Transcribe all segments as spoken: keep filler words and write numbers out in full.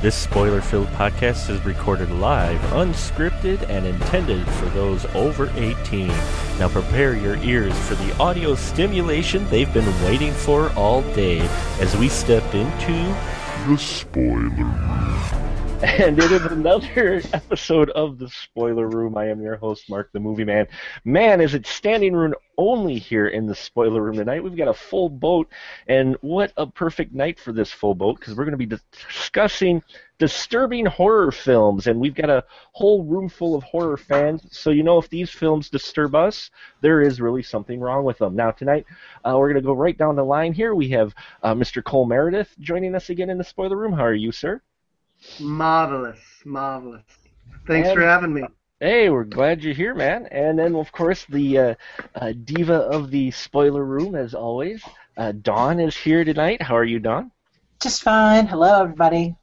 This spoiler-filled podcast is recorded live, unscripted, and intended for those over eighteen. Now prepare your ears for the audio stimulation they've been waiting for all day as we step into the spoiler room. And it is another episode of The Spoiler Room. I am your host, Mark the Movie Man. Man, is it standing room only here in the Spoiler Room tonight. We've got a full boat, and what a perfect night for this full boat, because we're going to be discussing disturbing horror films, and we've got a whole room full of horror fans, so you know if these films disturb us, there is really something wrong with them. Now, tonight, uh, we're going to go right down the line here. We have uh, Mister Cole Meredith joining us again in the Spoiler Room. How are you, sir? Marvelous, marvelous. Thanks and, for having me. Hey, we're glad you're here, man. And then, of course, the uh, uh, diva of the Spoiler Room, as always, uh, Dawn is here tonight. How are you, Dawn? Just fine. Hello, everybody.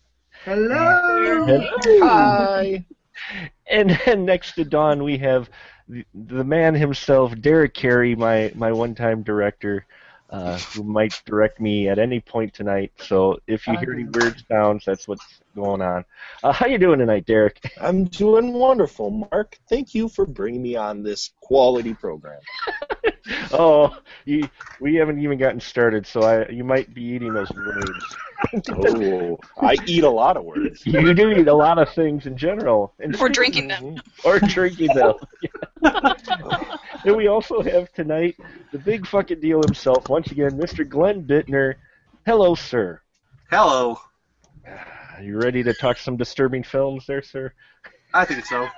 Hello. Hello. Hi. And then next to Dawn, we have the, the man himself, Derek Carey, my, my one-time director. Uh, who might direct me at any point tonight. So if you hear any weird sounds, that's what's going on. Uh, how you doing tonight, Derek? I'm doing wonderful, Mark. Thank you for bringing me on this quality program. oh, you, we haven't even gotten started, so I, you might be eating those words. oh, I eat a lot of words. You do eat a lot of things in general. And or drinking them. Or drinking them. And we also have tonight the big fucking deal himself, once again, Mister Glenn Bittner. Hello, sir. Hello. Are you ready to talk some disturbing films there, sir? I think so.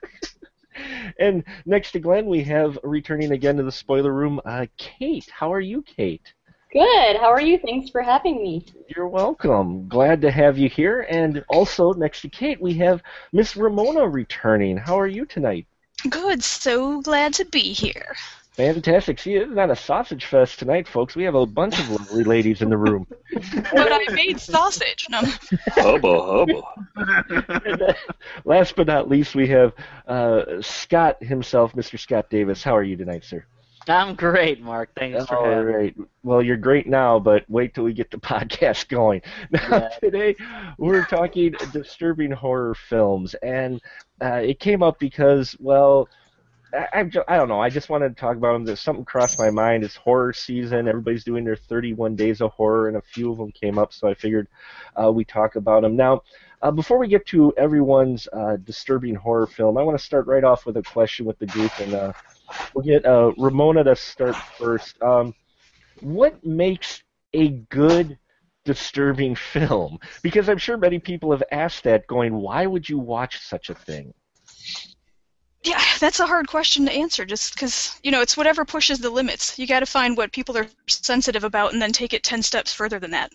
And next to Glenn, we have, returning again to the Spoiler Room, uh, Kate. How are you, Kate? Good. How are you? Thanks for having me. You're welcome. Glad to have you here. And also, next to Kate, we have Miss Ramona returning. How are you tonight? Good. So glad to be here. Fantastic. See, it's not a sausage fest tonight, folks. We have a bunch of lovely ladies in the room. But I made sausage. No. Hubba, hubba. And, uh, last but not least, we have uh, Scott himself, Mister Scott Davis. How are you tonight, sir? I'm great, Mark. Thanks for All having me. right. Well, you're great now, but wait till we get the podcast going. Now, Yeah. Today, we're talking disturbing horror films, and uh, it came up because, well, I, I'm ju- I don't know. I just wanted to talk about them. There's something crossed my mind. It's horror season. Everybody's doing their thirty-one days of horror, and a few of them came up, so I figured uh, we talk about them. Now, uh, before we get to everyone's uh, disturbing horror film, I want to start right off with a question with the group, and uh, we'll get uh, Ramona to start first. Um, what makes a good disturbing film? Because I'm sure many people have asked that, going, why would you watch such a thing? Yeah, that's a hard question to answer, just because, you know, it's whatever pushes the limits. You got to find what people are sensitive about and then take it ten steps further than that.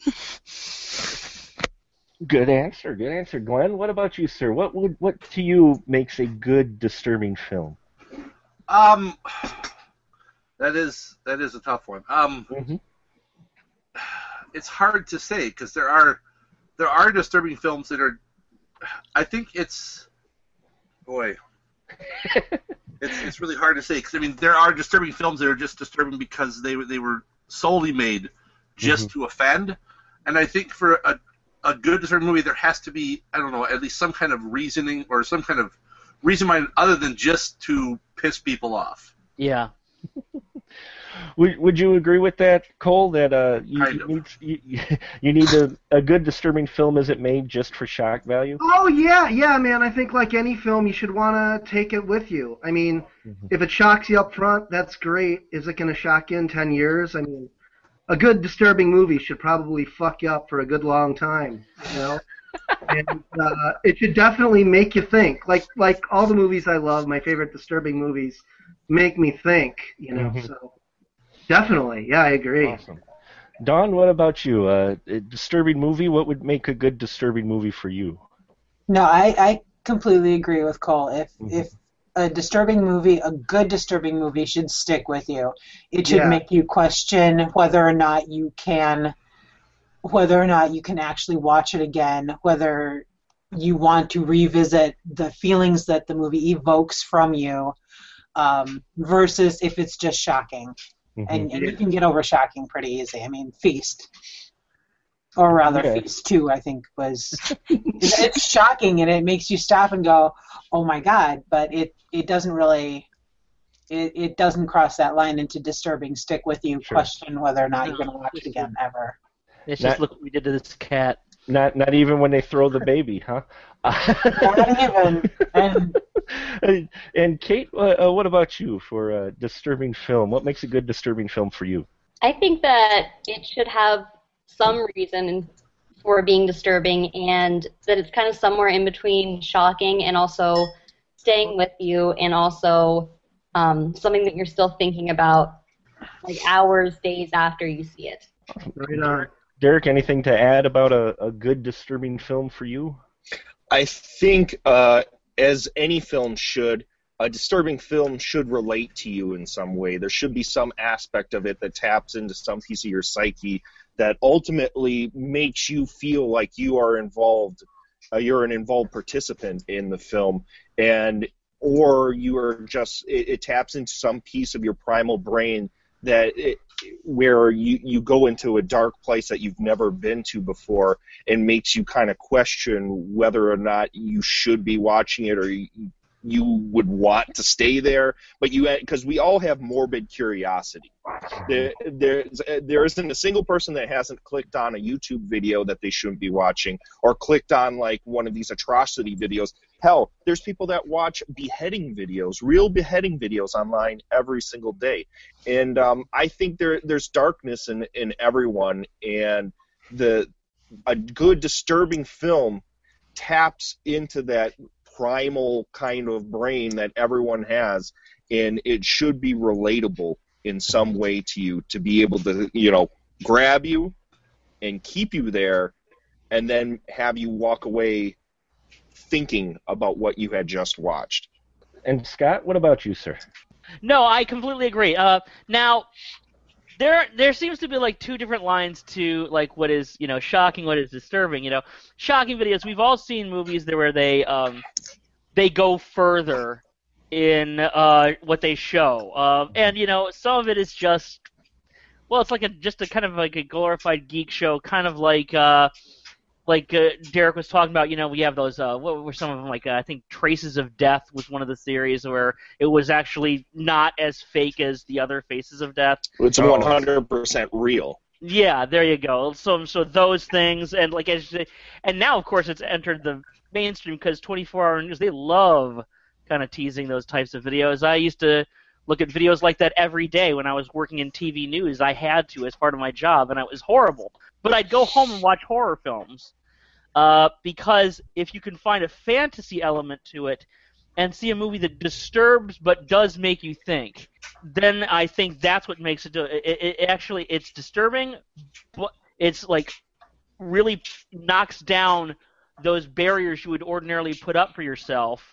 Good answer, good answer. Glenn, what about you, sir? What would what to you makes a good disturbing film? Um, that is that is a tough one. Um, Mm-hmm. It's hard to say because there are there are disturbing films that are. I think it's boy. it's it's really hard to say because I mean there are disturbing films that are just disturbing because they they were solely made just Mm-hmm. to offend, and I think for a a good disturbing movie there has to be, I don't know, at least some kind of reasoning or some kind of reason behind it other than just to piss people off. Yeah. Would Would you agree with that, Cole? That uh, you, Kind you of. need you, you need a, a good disturbing film isn't made just for shock value? Oh, yeah, yeah, man. I think like any film, you should want to take it with you. I mean, Mhm. if it shocks you up front, that's great. Is it going to shock you in ten years? I mean, a good disturbing movie should probably fuck you up for a good long time, you know? And uh, it should definitely make you think. Like like all the movies I love, my favorite disturbing movies make me think, you know? Mhm. So definitely, yeah, I agree. Awesome. Don, what about you? Uh, a disturbing movie? What would make a good disturbing movie for you? No, I, I completely agree with Cole. If Mhm. if a disturbing movie, a good disturbing movie should stick with you. It should Yeah. make you question whether or not you can, whether or not you can actually watch it again, whether you want to revisit the feelings that the movie evokes from you, um, versus if it's just shocking. Mhm. And, and you can get over shocking pretty easy. I mean, Feast. Or rather, Yeah. Phase Two, I think, was. it's, it's shocking, and it makes you stop and go, "Oh my God!" But it, it doesn't really, it, it doesn't cross that line into disturbing, stick with you, Sure. question whether or not you're going to watch it again ever. It's Not- just look what we did to this cat. Not not even when they throw the baby, huh? Not even. And And, and Kate, uh, uh, what about you for a disturbing film? What makes a good disturbing film for you? I think that it should have some reason for being disturbing, and that it's kind of somewhere in between shocking and also staying with you, and also um, something that you're still thinking about like hours, days after you see it. Right on. Derek, anything to add about a, a good disturbing film for you? I think, uh, as any film should, a disturbing film should relate to you in some way. There should be some aspect of it that taps into some piece of your psyche that ultimately makes you feel like you are involved, uh, you're an involved participant in the film, and or you are just, it, it taps into some piece of your primal brain that it, where you, you go into a dark place that you've never been to before and makes you kind of question whether or not you should be watching it or you, you would want to stay there. But you, because we all have morbid curiosity. There, there's, there isn't a single person that hasn't clicked on a YouTube video that they shouldn't be watching or clicked on like one of these atrocity videos. Hell, there's people that watch beheading videos, real beheading videos online every single day. And um, I think there there's darkness in, in everyone, and the a good disturbing film taps into that primal kind of brain that everyone has, and it should be relatable in some way to you to be able to, you know, grab you and keep you there and then have you walk away thinking about what you had just watched. And Scott, what about you, sir? No, I completely agree. Uh, now, there there seems to be like two different lines to like what is, you know, shocking, what is disturbing. You know, shocking videos. We've all seen movies there where they um they go further in uh what they show, uh, and you know, some of it is just, well, it's like a just a kind of like a glorified geek show, kind of like uh. Like uh, Derek was talking about, you know, we have those, uh, what were some of them, like, uh, I think Traces of Death was one of the series where it was actually not as fake as the other Faces of Death. It's one hundred percent real. Yeah, there you go. So so those things, and like, as you, and now, of course, it's entered the mainstream because twenty-four hour news, they love kind of teasing those types of videos. I used to look at videos like that every day when I was working in T V news. I had to as part of my job, and it was horrible. But I'd go home and watch horror films uh, because if you can find a fantasy element to it and see a movie that disturbs but does make you think, then I think that's what makes it do it. It, it actually, it's disturbing, but it's like really knocks down those barriers you would ordinarily put up for yourself.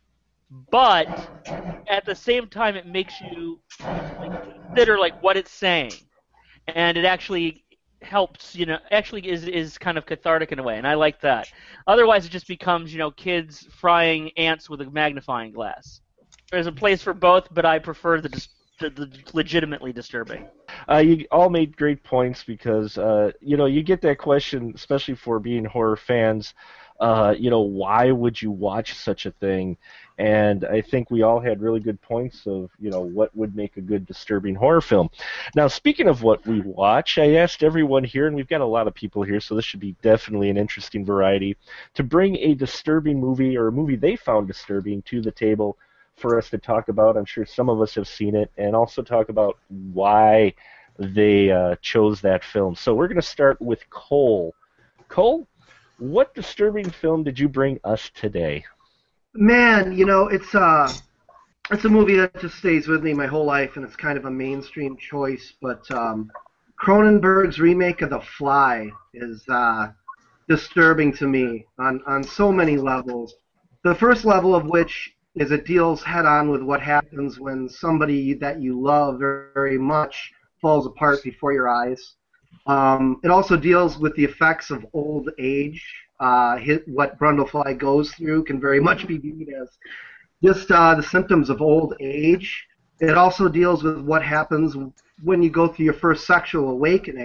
But at the same time, it makes you like, consider like what it's saying, and it actually helps, you know, actually is is kind of cathartic in a way, and I like that. Otherwise, it just becomes, you know, kids frying ants with a magnifying glass. There's a place for both, but I prefer the dis- the, the legitimately disturbing. Uh, you all made great points because, uh, you know, you get that question, especially for being horror fans, uh, you know, why would you watch such a thing? And I think we all had really good points of, you know, what would make a good disturbing horror film. Now, speaking of what we watch, I asked everyone here, and we've got a lot of people here, so this should be definitely an interesting variety, to bring a disturbing movie or a movie they found disturbing to the table for us to talk about. I'm sure some of us have seen it, and also talk about why they uh, chose that film. So we're going to start with Cole. Cole, what disturbing film did you bring us today? Man, you know, it's uh, it's a movie that just stays with me my whole life, and it's kind of a mainstream choice. But um, Cronenberg's remake of The Fly is uh, disturbing to me on, on so many levels. The first level of which is it deals head-on with what happens when somebody that you love very, very much falls apart before your eyes. Um, it also deals with the effects of old age. Uh, hit, what Brundlefly goes through can very much be viewed as just uh, the symptoms of old age. It also deals with what happens when you go through your first sexual awakening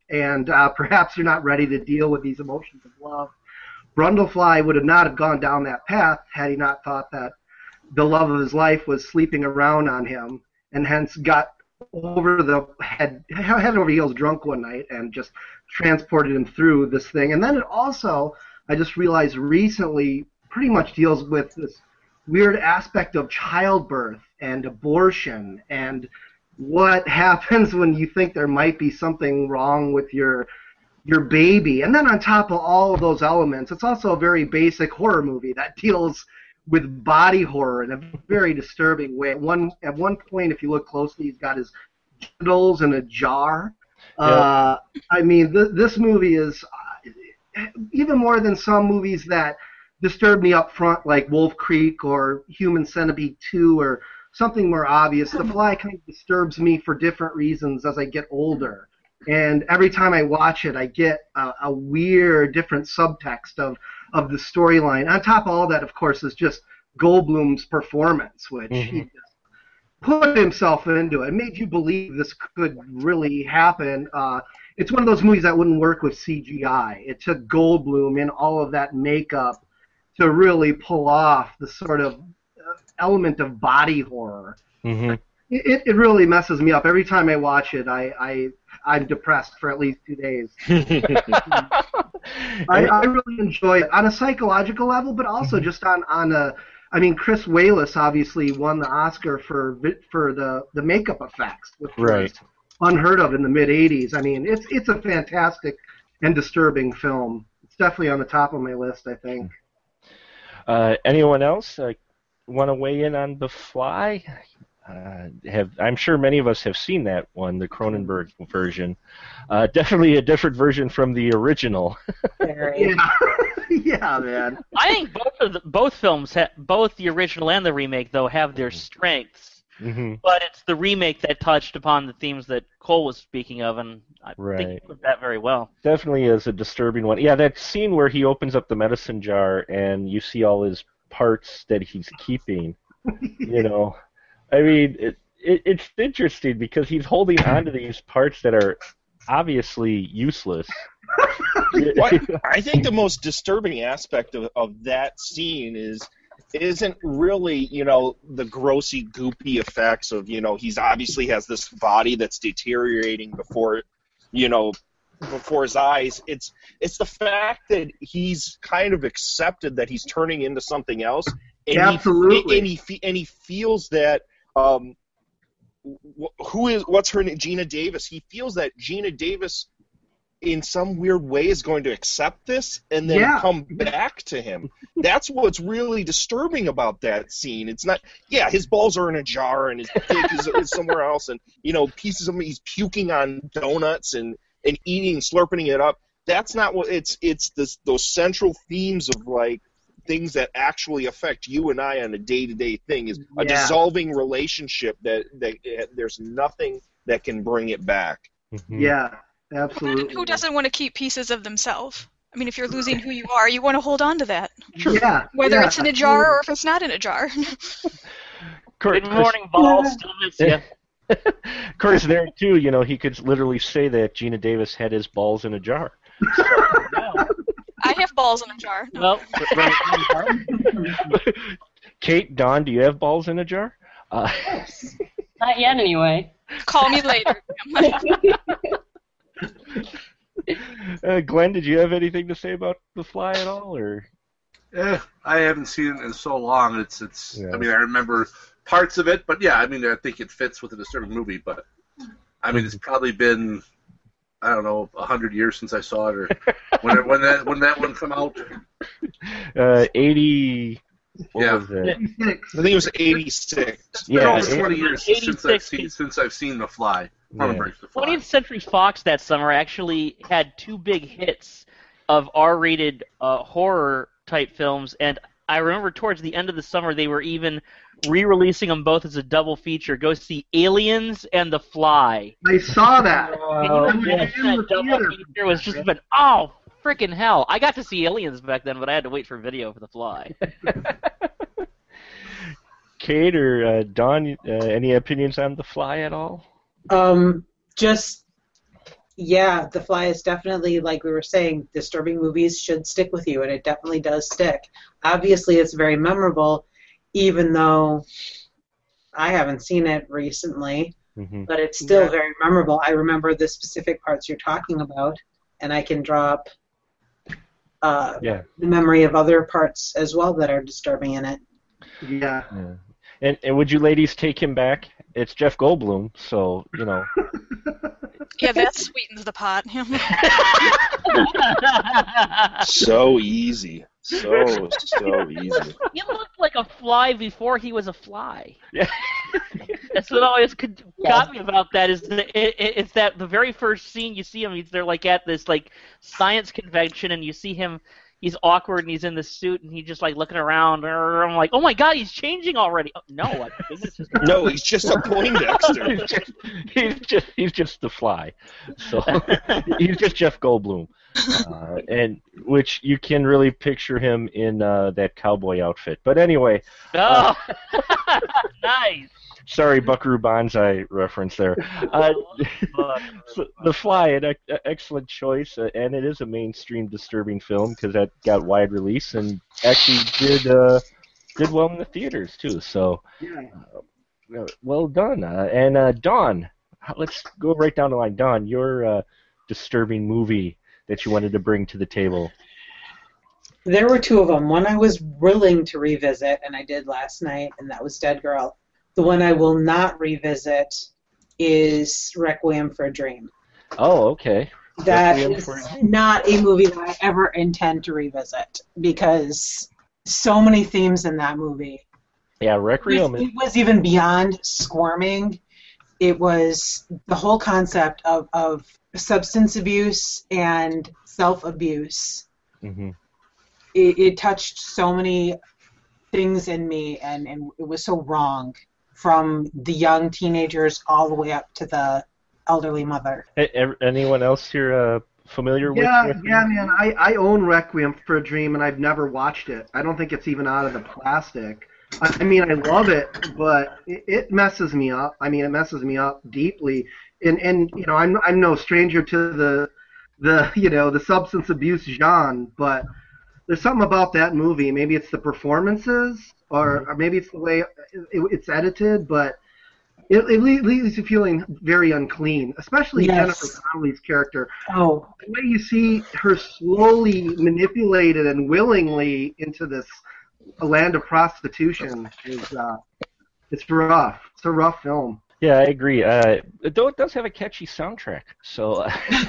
and uh, perhaps you're not ready to deal with these emotions of love. Brundlefly would have not have gone down that path had he not thought that the love of his life was sleeping around on him, and hence got over the head, head over heels drunk one night and just transported him through this thing. And then it also, I just realized recently, pretty much deals with this weird aspect of childbirth and abortion and what happens when you think there might be something wrong with your your baby. And then on top of all of those elements, it's also a very basic horror movie that deals with body horror in a very disturbing way. At one at one point, if you look closely, he's got his genitals in a jar. Yep. Uh, I mean, th- this movie is uh, even more than some movies that disturb me up front, like Wolf Creek or Human Centipede two or something more obvious. The Fly kind of disturbs me for different reasons as I get older. And every time I watch it, I get a, a weird, different subtext of, of the storyline. On top of all that, of course, is just Goldblum's performance, which mm-hmm. he just put himself into. It made you believe this could really happen. Uh, it's one of those movies that wouldn't work with C G I. It took Goldblum in all of that makeup to really pull off the sort of element of body horror. Mm-hmm. It, it really messes me up. Every time I watch it, I, I, I'm depressed for at least two days. I, I really enjoy it on a psychological level, but also mm-hmm. just on, on a... I mean, Chris Walas obviously won the Oscar for for the, the makeup effects, which right. was unheard of in the mid eighties. I mean, it's it's a fantastic and disturbing film. It's definitely on the top of my list, I think. Uh, anyone else uh, want to weigh in on The Fly? Uh, have I'm sure many of us have seen that one, the Cronenberg version. Uh, definitely a different version from the original. yeah. yeah, man. I think both of the, both films, ha- both the original and the remake, though, have their strengths. Mm-hmm. But it's the remake that touched upon the themes that Cole was speaking of, and I right. think he put that very well. Definitely is a disturbing one. Yeah, that scene where he opens up the medicine jar and you see all his parts that he's keeping, you know. I mean, it, it, it's interesting because he's holding on to these parts that are obviously useless. What, I think the most disturbing aspect of, of that scene is isn't really, you know, the grossy, goopy effects of, you know, he's obviously has this body that's deteriorating before, you know, before his eyes. It's it's the fact that he's kind of accepted that he's turning into something else, and Absolutely. He, and he and he feels that. Um, who is what's her name? Gina Davis. He feels that Gina Davis, in some weird way, is going to accept this and then yeah. come back to him. That's what's really disturbing about that scene. It's not, yeah, his balls are in a jar and his dick is, is somewhere else, and you know, pieces of him, he's puking on donuts and and eating, slurping it up. That's not what it's. It's this those central themes of like. Things that actually affect you and I on a day-to-day thing is a yeah. dissolving relationship that, that uh, there's nothing that can bring it back. Mm-hmm. Yeah, absolutely. Who doesn't want to keep pieces of themselves? I mean, if you're losing who you are, you want to hold on to that. Yeah. Whether yeah, it's in a jar or if it's not in a jar. Good morning, balls. Still miss you. Of course, there too, you know, he could literally say that Gina Davis had his balls in a jar. So, yeah. I have balls in a jar. No. Well, Kate, Dawn, do you have balls in a jar? Uh, Not yet, anyway. Call me later. uh, Glenn, did you have anything to say about The Fly at all, or? Eh, I haven't seen it in so long. It's it's. Yeah. I mean, I remember parts of it, but yeah, I mean, I think it fits with a disturbing movie. But I mean, it's probably been. I don't know, a hundred years since I saw it, or when it, when that when that one come out. Uh, eighty. What yeah, was it? I think it was eighty-six. It's been Yeah, over twenty years since I've eighty-six seen since I've seen The Fly. Cronenberg's The Fly. twentieth Century Fox that summer actually had two big hits of R-rated uh, horror type films, and I remember towards the end of the summer they were even re-releasing them both as a double feature. Go see Aliens and The Fly. I saw that. Uh, I was yes, in that the double theater. feature was just been oh freaking hell! I got to see Aliens back then, but I had to wait for video for The Fly. Kate or uh, Dawn, uh, any opinions on The Fly at all? Um, just yeah, The Fly is definitely, like we were saying, disturbing movies should stick with you, and it definitely does stick. Obviously, it's very memorable, even though I haven't seen it recently, mm-hmm. but it's still yeah. very memorable. I remember the specific parts you're talking about, and I can draw up uh, yeah. the memory of other parts as well that are disturbing in it. Yeah. yeah. And, and would you ladies take him back? It's Jeff Goldblum, so, you know. Yeah, that sweetens the pot. So easy. So, so easy. He looked like a fly before he was a fly. Yeah. That's what always got yeah. me about that, is that it, it, it's that the very first scene you see him, he's they're like at this like science convention, and you see him, he's awkward, and he's in the suit, and he's just like looking around. I'm like, oh my god, he's changing already. Oh, no, I think it's just no, he's just a Poindexter. he's, just, he's just he's just the Fly. So he's just Jeff Goldblum, uh, and which you can really picture him in uh, that cowboy outfit. But anyway, oh, uh, nice. Sorry, Buckaroo Banzai reference there. Uh, so The Fly, an ex- excellent choice, uh, and it is a mainstream disturbing film because that got wide release and actually did uh, did well in the theaters too. So, uh, well done. Uh, and uh, Dawn, let's go right down the line. Dawn, your uh, disturbing movie that you wanted to bring to the table. There were two of them. One I was willing to revisit, and I did last night, and that was Dead Girl. The one I will not revisit is Requiem for a Dream. Oh, okay. That Requiem is for... not a movie that I ever intend to revisit because so many themes in that movie. Yeah, Requiem. It was, it was even beyond squirming. It was the whole concept of, of substance abuse and self-abuse. Mm-hmm. It, it touched so many things in me, and, and it was so wrong. From the young teenagers all the way up to the elderly mother. Hey, anyone else here uh, familiar yeah, with? Yeah, yeah, man. I, I own Requiem for a Dream, and I've never watched it. I don't think it's even out of the plastic. I, I mean, I love it, but it, it messes me up. I mean, it messes me up deeply. And and you know, I'm I'm no stranger to the the you know the substance abuse genre, but there's something about that movie. Maybe it's the performances. Or, or maybe it's the way it, it's edited, but it, it leaves you feeling very unclean, especially yes. Jennifer Connelly's character. Oh. The way you see her slowly manipulated and willingly into this land of prostitution is uh, it's rough. It's a rough film. Yeah, I agree. Uh, though it does have a catchy soundtrack, so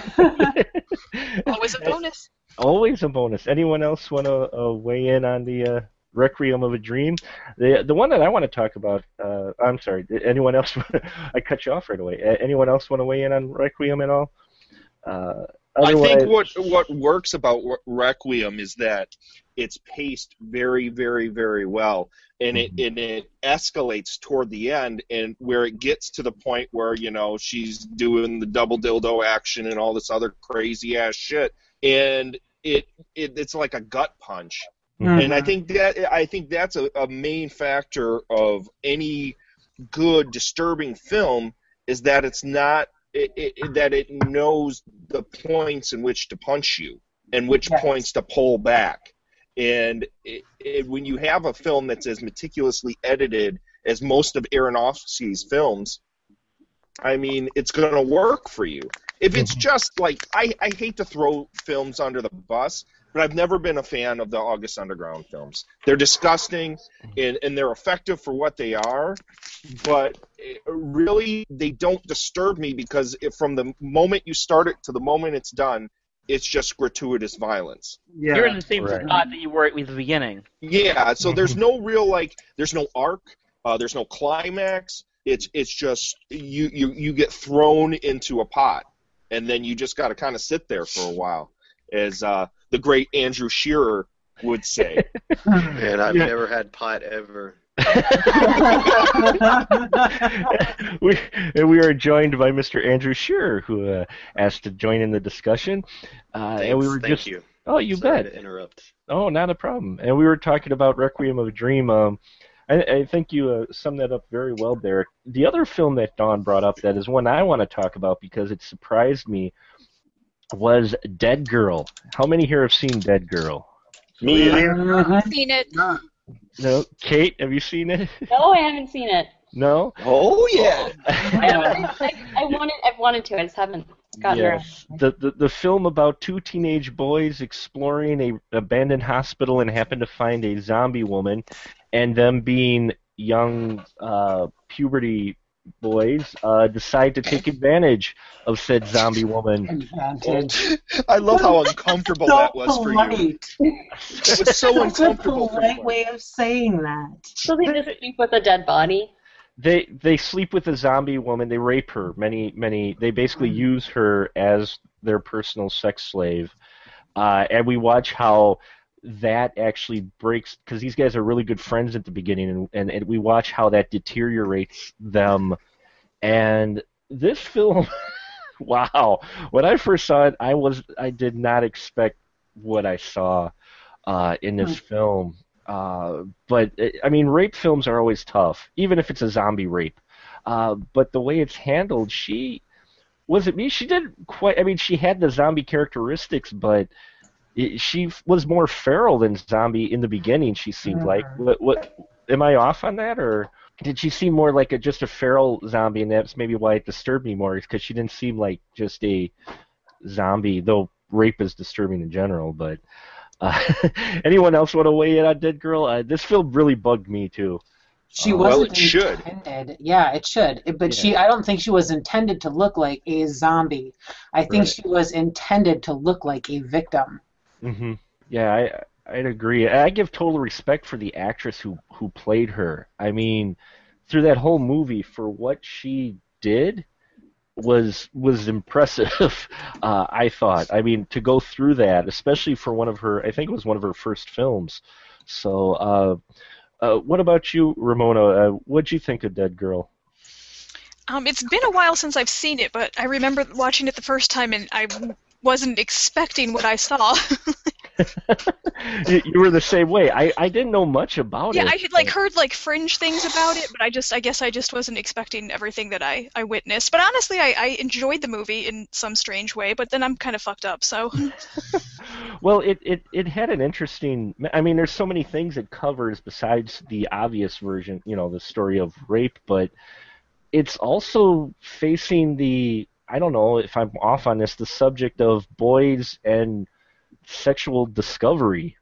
always a bonus. Always a bonus. Anyone else want to uh, weigh in on the uh, Requiem of a Dream? The the one that I want to talk about. Uh, I'm sorry. Anyone else? I cut you off right away. Anyone else want to weigh in on Requiem at all? Uh, I think what what works about Requiem is that it's paced very, very, very well, and it and it escalates toward the end, and where it gets to the point where you know she's doing the double dildo action and all this other crazy ass shit, and it, it it's like a gut punch. Mm-hmm. And I think that I think that's a, a main factor of any good disturbing film is that it's not it, it, that it knows the points in which to punch you and which yes. points to pull back. And it, it, when you have a film that's as meticulously edited as most of Aronofsky's films, I mean, it's going to work for you. If it's just like I, I hate to throw films under the bus. But I've never been a fan of the August Underground films. They're disgusting, and, and they're effective for what they are, but really they don't disturb me because if from the moment you start it to the moment it's done, it's just gratuitous violence. Yeah. You're in the same right. spot that you were at the beginning. Yeah, so there's no real, like, there's no arc, uh, there's no climax. It's it's just you, you, you get thrown into a pot, and then you just got to kind of sit there for a while. As uh, the great Andrew Shearer would say. Man, I've yeah. never had pot ever. we we are joined by Mister Andrew Shearer, who uh, asked to join in the discussion. Uh, Thanks, and we were thank just, you. Oh, you Sorry bet. To interrupt. Oh, not a problem. And we were talking about Requiem of a Dream. Um, I, I think you uh, summed that up very well there. The other film that Dawn brought up that is one I want to talk about because it surprised me was Dead Girl. How many here have seen Dead Girl? Me. I've seen it. No. Kate, have you seen it? No, I haven't seen it. No? Oh, yeah. I, I, I wanted, I've wanted to. I just haven't gotten around. Yes. The, the the film about two teenage boys exploring a abandoned hospital and happen to find a zombie woman, and them being young uh, puberty boys uh, decide to take advantage of said zombie woman. Advantage. I love how uncomfortable So that was for you. polite. It was so That's a uncomfortable for polite you. way of saying that. So they just sleep with a dead body? They they sleep with a zombie woman. They rape her. Many many. They basically use her as their personal sex slave, uh, and we watch how that actually breaks, because these guys are really good friends at the beginning, and, and, and we watch how that deteriorates them. And this film, wow! When I first saw it, I was I did not expect what I saw uh, in this film. Uh, but I mean, rape films are always tough, even if it's a zombie rape. Uh, but the way it's handled, she was it me? She did quite. I mean, she had the zombie characteristics, but it, she was more feral than zombie in the beginning. She seemed like. What, what? Am I off on that, or did she seem more like a just a feral zombie? And that's maybe why it disturbed me more, because she didn't seem like just a zombie. Though rape is disturbing in general, but. Uh, anyone else want to weigh in on Dead Girl? Uh, this film really bugged me too. She Uh, wasn't well, it should. intended. Yeah, it should. It- But Yeah. she, I don't think she was intended to look like a zombie. I think Right. she was intended to look like a victim. hmm Yeah, I I'd agree. I give total respect for the actress who who played her. I mean, through that whole movie, for what she did, was was impressive. uh, I thought. I mean, to go through that, especially for one of her, I think it was one of her first films. So, uh, uh, what about you, Ramona? Uh, what'd you think of Dead Girl? Um, it's been a while since I've seen it, but I remember watching it the first time, and I wasn't expecting what I saw. you, you were the same way. I, I didn't know much about Yeah, it. I had like heard like fringe things about it, but I just I guess I just wasn't expecting everything that I, I witnessed. But honestly, I, I enjoyed the movie in some strange way, but then I'm kind of fucked up, so Well, it, it, it had an interesting. I mean, there's so many things it covers besides the obvious version, you know, the story of rape, but it's also facing the. I don't know if I'm off on this, the subject of boys and sexual discovery.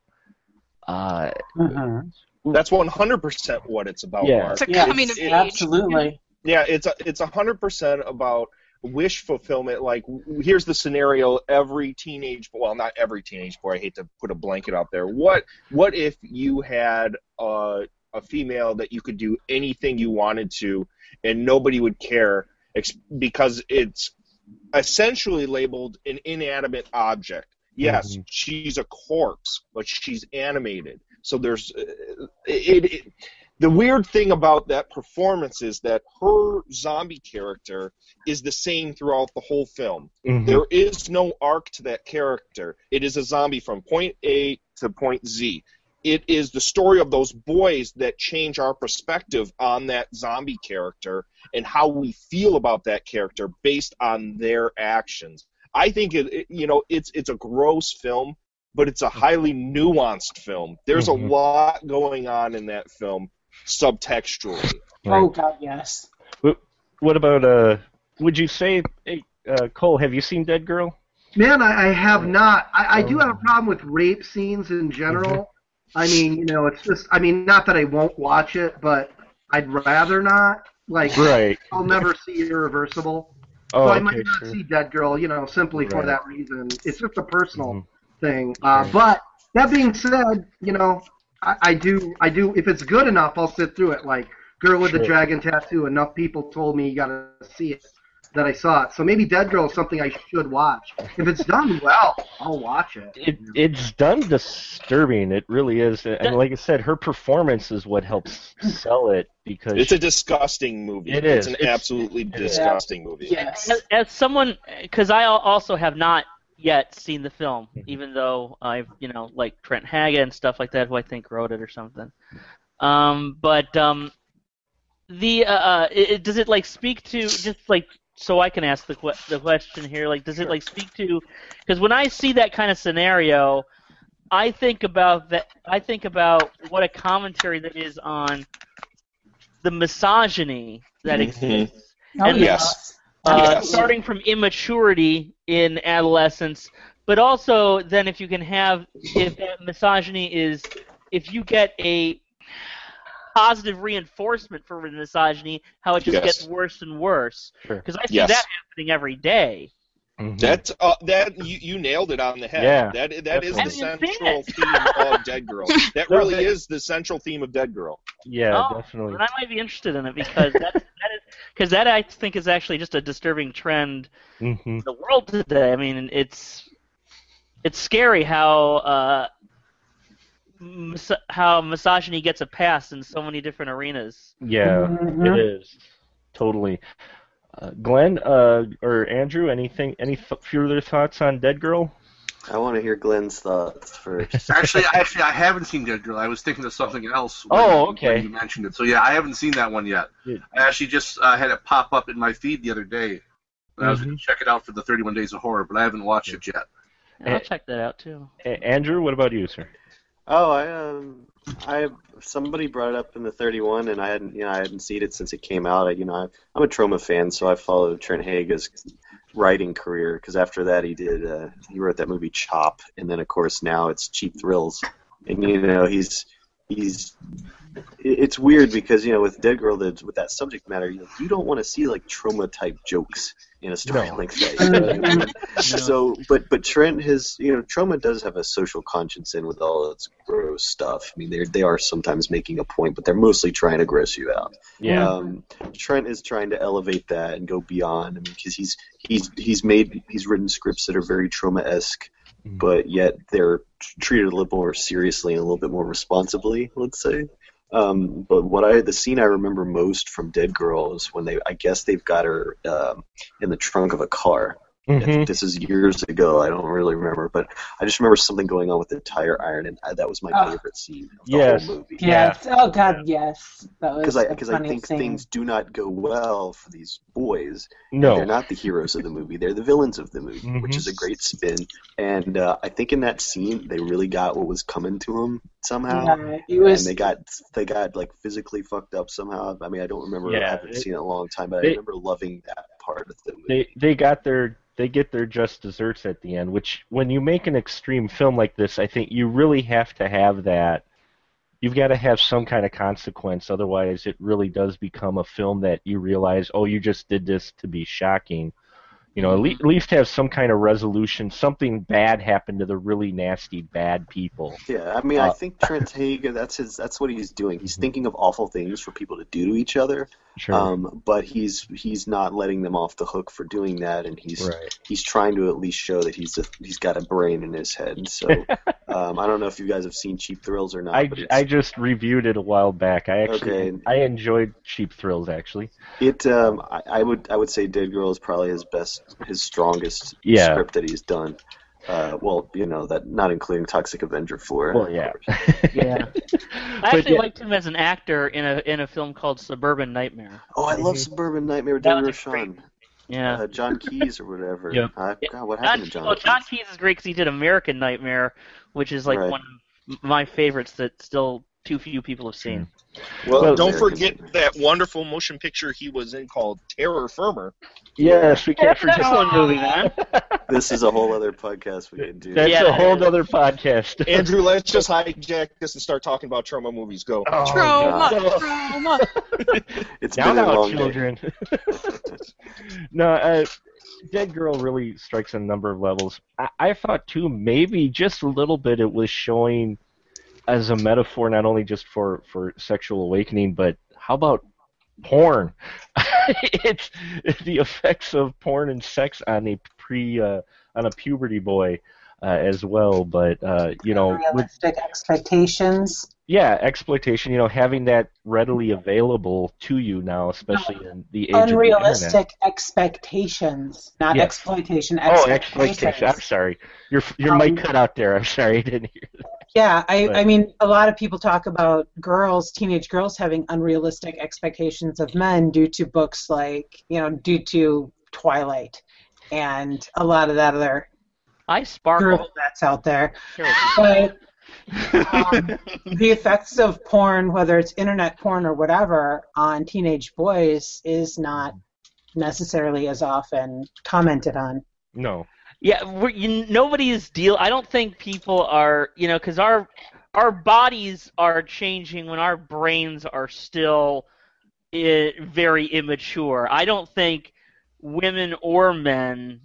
Uh, Mhm. That's one hundred percent what it's about, Yeah. Mark. it's a Yeah, coming of it- age. Absolutely. Yeah, it's a, it's one hundred percent about wish fulfillment. Like, w- here's the scenario: every teenage, well, not every teenage boy. I hate to put a blanket out there. What what if you had a, a female that you could do anything you wanted to, and nobody would care, ex- because it's essentially labeled an inanimate object. Yes, Mhm. she's a corpse, but she's animated. So there's uh, it, it. The weird thing about that performance is that her zombie character is the same throughout the whole film. mhm. There is no arc to that character. It is a zombie from point A to point Z. It is the story of those boys that change our perspective on that zombie character and how we feel about that character based on their actions. I think it, it you know, it's it's a gross film, but it's a highly nuanced film. There's Mhm. a lot going on in that film subtextually. Oh God, yes. What about, uh, would you say, hey, uh, Cole, have you seen Dead Girl? Man, I, I have not. I, I do have a problem with rape scenes in general. I mean, you know, it's just. I mean, not that I won't watch it, but I'd rather not. Like, Right. I'll never see Irreversible, Oh, so I okay, might not sure. see Dead Girl. You know, simply for Right. that reason. It's just a personal Mhm. thing. Uh, Right. But that being said, you know, I, I do. I do. If it's good enough, I'll sit through it. Like Girl with the Sure. Dragon Tattoo. Enough people told me you gotta see it that I saw it. So maybe Dead Girl is something I should watch. If it's done well, I'll watch it. It, it's done disturbing. It really is. And like I said, her performance is what helps sell it, because It's a disgusting movie. It It's is. an It's- absolutely it is. disgusting movie. Yes. As, as someone, because I al- also have not yet seen the film, Mhm. even though I've, you know, like Trent Haga and stuff like that, who I think wrote it or something. Um, but um, the uh, uh, it, it- does it like speak to just like so I can ask the que- the question here, like, does it like speak to? Because when I see that kind of scenario, I think about that. I think about what a commentary that is on the misogyny that Mhm. exists, Oh, and Yes. uh, Yes. starting from immaturity in adolescence, but also then if you can have, if that misogyny is, if you get a positive reinforcement for misogyny, how it just Yes. gets worse and worse. Sure. Because I see Yes. that happening every day. Mhm. That's uh, that you, you nailed it on the head. Yeah, that that is the definitely. I didn't central see theme of Dead Girl. That No, really that- is the central theme of Dead Girl. yeah, Oh, definitely. then I might be interested in it because that, that is because that I think is actually just a disturbing trend hmm in the world today. I mean, it's it's scary how uh, mis- how misogyny gets a pass in so many different arenas. Yeah, Mhm. it is totally. Uh, Glenn uh, or Andrew, anything? Any f- further thoughts on Dead Girl? I want to hear Glenn's thoughts first. Actually, actually, I haven't seen Dead Girl. I was thinking of something else when, Oh, okay. when you mentioned it. So yeah, I haven't seen that one yet. Good. I actually just uh, had it pop up in my feed the other day. And I was Mhm. going to check it out for the thirty-one Days of Horror, but I haven't watched it yet. I'll Eh. check that out too. A- Andrew, what about you, sir? Oh, I um, I somebody brought it up in the thirty-one, and I hadn't, you know, I hadn't seen it since it came out. I, you know, I, I'm a Troma fan, so I followed Trent Hage's writing career because after that he did, uh, he wrote that movie Chop, and then of course now it's Cheap Thrills, and you know he's he's. It's weird because you know with Dead Girl, the, with that subject matter, you, know, you don't want to see like Troma type jokes in a story No. like that. You know what I mean? So, but but Trent has, you know, Troma does have a social conscience in with all its gross stuff. I mean, they they are sometimes making a point, but they're mostly trying to gross you out. Yeah. Um, Trent is trying to elevate that and go beyond. I mean, because he's he's he's made he's written scripts that are very Troma-esque, Mhm. but yet they're treated a little more seriously and a little bit more responsibly, let's say. Um, but what I the scene I remember most from Dead Girl is when they I guess they've got her um, in the trunk of a car. I Mhm. think this is years ago. I don't really remember, but I just remember something going on with the tire iron, and I, that was my Oh. favorite scene of the Yes. whole movie. Yes. Oh God, yes. That was Because I a because I funny think scene. things do not go well for these boys. No. They're not the heroes of the movie. They're the villains of the movie, Mhm. which is a great spin. And uh, I think in that scene they really got what was coming to them somehow. Yeah, it was. And they got they got like physically fucked up somehow. I mean, I don't remember. I Yeah, haven't it- seen it in a long time, but they- I remember loving that part of the movie. They they got their they get their just desserts at the end, which when you make an extreme film like this, I think you really have to have that. You've got to have some kind of consequence, otherwise it really does become a film that you realize, oh, you just did this to be shocking. You know, at, le- at least have some kind of resolution. Something bad happened to the really nasty bad people. Yeah, I mean, I Uh, think Trent Hager, that's his. That's what he's doing. He's thinking of awful things for people to do to each other, Sure. um, but he's he's not letting them off the hook for doing that, and he's Right. he's trying to at least show that he's a, he's got a brain in his head. So um, I don't know if you guys have seen Cheap Thrills or not. I, but j- it's, I just reviewed it a while back. I actually Okay. I enjoyed Cheap Thrills actually. it um, I, I would I would say Dead Girl is probably his best, his strongest Yeah. script that he's done. Uh, well, you know that not including Toxic Avenger four. Well, yeah. Yeah. I But actually yeah. liked him as an actor in a in a film called Suburban Nightmare. Oh, I love Suburban Nightmare with That David was a great- Rashan. Yeah. Uh, John Keys or whatever. Yep. Uh, God, what John, happened to John well, Keys? John Keys is great because he did American Nightmare, which is like Right. one of my favorites that still too few people have seen. Well, Well, don't American forget Nightmare. that wonderful motion picture he was in called Terror Firmer. Yes, we can't forget Excellent movie, man. This is a whole other podcast we can do. That's Yeah, a whole it is. other podcast. Andrew, let's just hijack this and start talking about trauma movies. Go. Oh, Trauma, God. trauma. It's Now, been a now, long day. children. no, uh, Dead Girl really strikes on a number of levels. I, I thought too, maybe just a little bit, it was showing as a metaphor not only just for, for sexual awakening, but how about porn? It's the effects of porn and sex on a pre uh, on a puberty boy uh, as well. But uh, you know, with, Unrealistic expectations. yeah, exploitation. You know, having that readily available to you now, especially in the age of the internet. Unrealistic expectations, not Yes. exploitation. Oh, Expectations. exploitation. I'm sorry. Your your Um, mic cut out there. I'm sorry, I didn't hear that. Yeah, I, But- I mean, a lot of people talk about girls, teenage girls having unrealistic expectations of men due to books like, you know, due to Twilight and a lot of that other I sparkle. girl that's out there. But um, the effects of porn, whether it's internet porn or whatever, on teenage boys is not necessarily as often commented on. No. Yeah, we're, you, nobody is deal. I don't think people are, you know, because our our bodies are changing when our brains are still I- very immature. I don't think women or men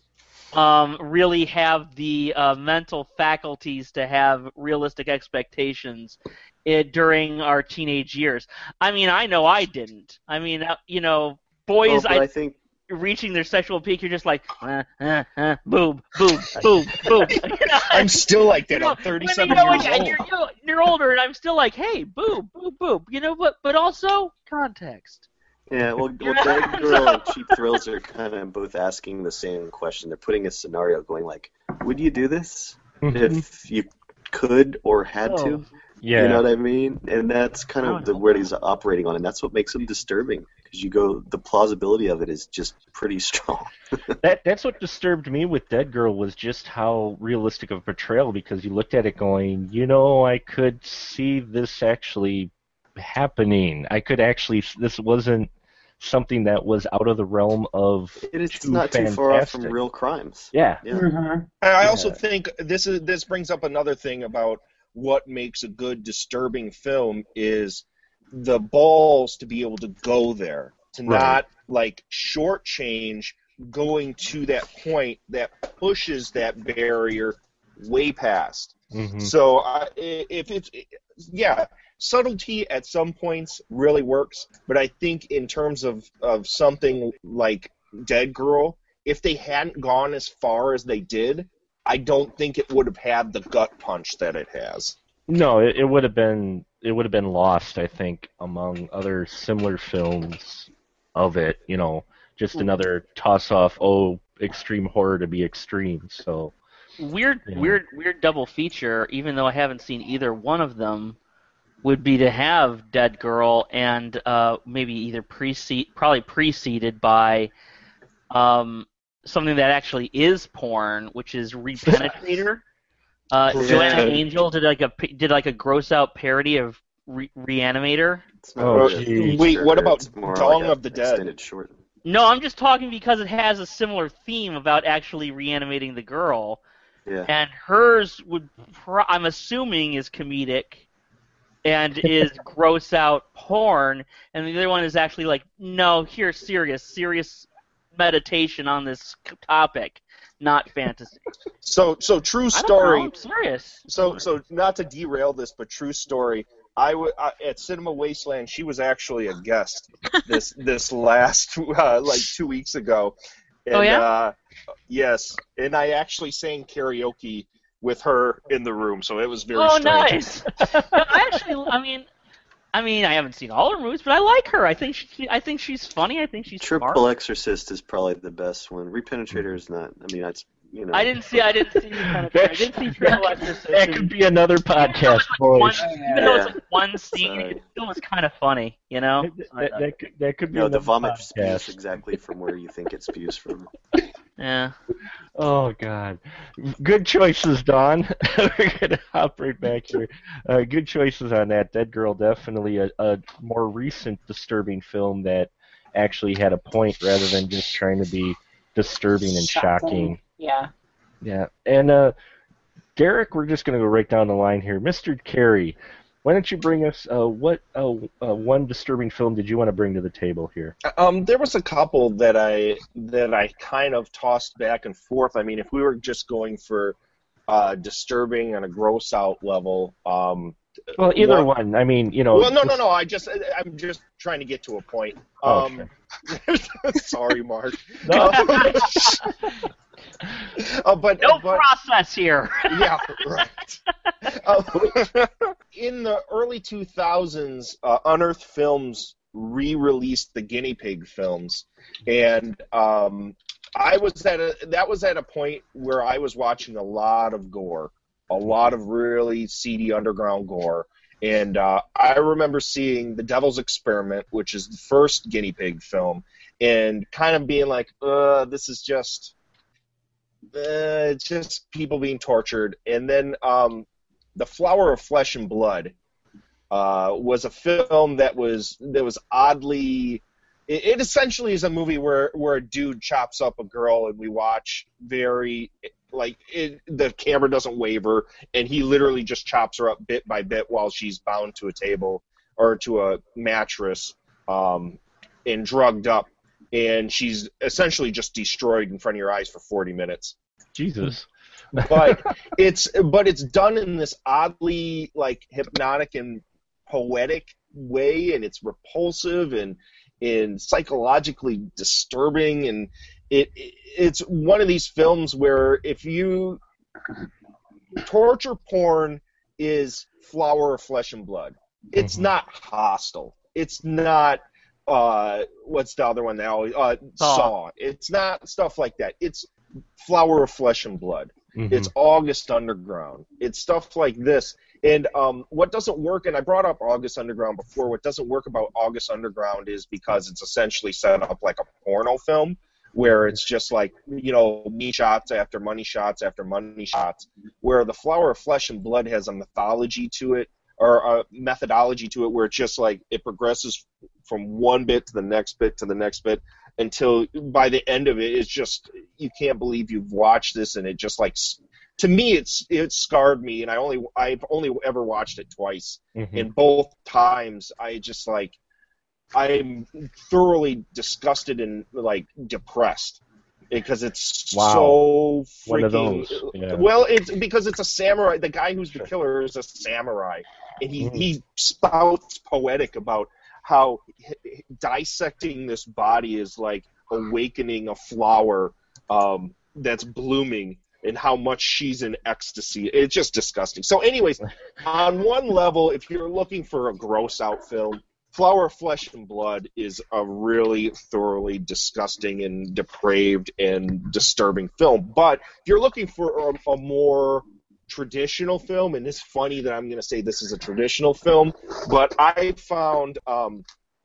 um, really have the uh, mental faculties to have realistic expectations uh, during our teenage years. I mean, I know I didn't. I mean, uh, you know, boys. Well, but I, I think reaching their sexual peak, you're just like, uh, uh, uh, boob, boob, boob, boob. You know, I'm still like that. you know, I'm thirty-seven when, you know, years when old. you're, you're, you're older, and I'm still like, hey, boob, boob, boob. You know, but but also context. Yeah, well, well Dead Girl and Cheap Thrills are kind of both asking the same question. They're putting a scenario going like, would you do this if you could or had to? Oh. Yeah. You know what I mean? And that's kind I of don't the know. word he's operating on, and that's what makes him disturbing. Because you go, the plausibility of it is just pretty strong. That that's what disturbed me with Dead Girl was just how realistic of a portrayal, because you looked at it going, you know, I could see this actually happening. I could actually, this wasn't something that was out of the realm of It's too not too far off from fantastic. real crimes. Yeah. Yeah. Mm-hmm. I also Yeah. think this is this brings up another thing about what makes a good disturbing film is the balls to be able to go there, to Right. not like shortchange going to that point that pushes that barrier way past. Mhm. So uh, i- if it's yeah, subtlety at some points really works, but I think in terms of of something like Dead Girl, if they hadn't gone as far as they did, I don't think it would have had the gut punch that it has. No, it, it would have been it would have been lost, I think, among other similar films of it. You know, just another toss off. Oh, extreme horror to be extreme. So Weird, Yeah. weird, weird double feature. Even though I haven't seen either one of them, would be to have Dead Girl and uh, maybe either precede, probably preceded by um, something that actually is porn, which is Repenetrator. Uh, Yeah. Joanna Angel did like a did like a gross out parody of Re- Reanimator. It's not Oh, really a geez. Wait, feature, what about it's more Dawn like a of the Dead? extended short. No, I'm just talking because it has a similar theme about actually reanimating the girl. Yeah. And hers would, pro- I'm assuming, is comedic and is gross out porn, and the other one is actually like, no, here, serious, serious meditation on this c- topic, not fantasy. So so true I don't story. know, I'm serious. So, so not to derail this, but true story. I w- I, at Cinema Wasteland, she was actually a guest this this last uh, like two weeks ago. And, Oh, yeah? Uh, yes, and I actually sang karaoke with her in the room, so it was very Oh, strange. nice. No, I actually, I mean, I mean, I haven't seen all her movies, but I like her. I think she, I think she's funny. I think she's Triple smart. Exorcist is probably the best one. Repenetrator is not. I mean, that's you know. I didn't see. I didn't see. I didn't see Triple Exorcist. that could be another podcast, One, boys. even though it's Yeah. like one scene, Sorry. it still was kind of funny, you know. That, that, could, that could be You know, the another vomit podcast. spews exactly from where you think it spews from. Yeah. Oh God, good choices, Don. We're gonna hop right back here. Uh, good choices on that. Dead Girl, definitely a, a more recent disturbing film that actually had a point rather than just trying to be disturbing and shocking. Yeah. Yeah, and uh, Derek, we're just gonna go right down the line here. Mister Carey, why don't you bring us uh, what uh, uh, one disturbing film did you want to bring to the table here? Um, there was a couple that I that I kind of tossed back and forth. I mean, if we were just going for uh, disturbing on a gross out level, um, Well, either one- one. I mean, you know. Well, no, no, just- no. I just I'm just trying to get to a point. Oh, Um, sorry, Mark. No. Uh, but No but, process here. yeah, right. Uh, in the early two thousands, uh, Unearthed Films re-released the Guinea Pig films, and um, I was at a that was at a point where I was watching a lot of gore, a lot of really seedy underground gore. And uh, I remember seeing The Devil's Experiment, which is the first Guinea Pig film, and kind of being like, uh, this is just, uh, it's just people being tortured. And then um, The Flower of Flesh and Blood uh, was a film that was that was oddly. It, it essentially is a movie where where a dude chops up a girl, and we watch very. Like, it, the camera doesn't waver, and he literally just chops her up bit by bit while she's bound to a table or to a mattress um, and drugged up, and she's essentially just destroyed in front of your eyes for forty minutes. Jesus. But it's but it's done in this oddly, like, hypnotic and poetic way, and it's repulsive and, and psychologically disturbing, and It, it it's one of these films where if you torture porn is Flower of Flesh and Blood. It's mm-hmm. not Hostel. It's not uh what's the other one they always uh Saw. Saw. It's not stuff like that. It's Flower of Flesh and Blood. Mm-hmm. It's August Underground. It's stuff like this. And um, what doesn't work, and I brought up August Underground before, what doesn't work about August Underground is because it's essentially set up like a porno film, where it's just like, you know, money shots after money shots after money shots, where The Flower of Flesh and Blood has a mythology to it, or a methodology to it, where it's just like it progresses from one bit to the next bit to the next bit until by the end of it, it's just, you can't believe you've watched this, and it just like, to me, it's it scarred me, and I only I've only ever watched it twice, mm-hmm. and both times I just like, I'm thoroughly disgusted and like depressed because it's wow. so freaking. One of those. Yeah. Well, it's because it's a samurai. The guy who's the killer is a samurai, and he, mm. he spouts poetic about how dissecting this body is like awakening a flower um, that's blooming, and how much she's in ecstasy. It's just disgusting. So, anyways, on one level, if you're looking for a gross out film, Flower of Flesh and Blood is a really thoroughly disgusting and depraved and disturbing film. But if you're looking for a, a more traditional film, and it's funny that I'm going to say this is a traditional film, but I found um,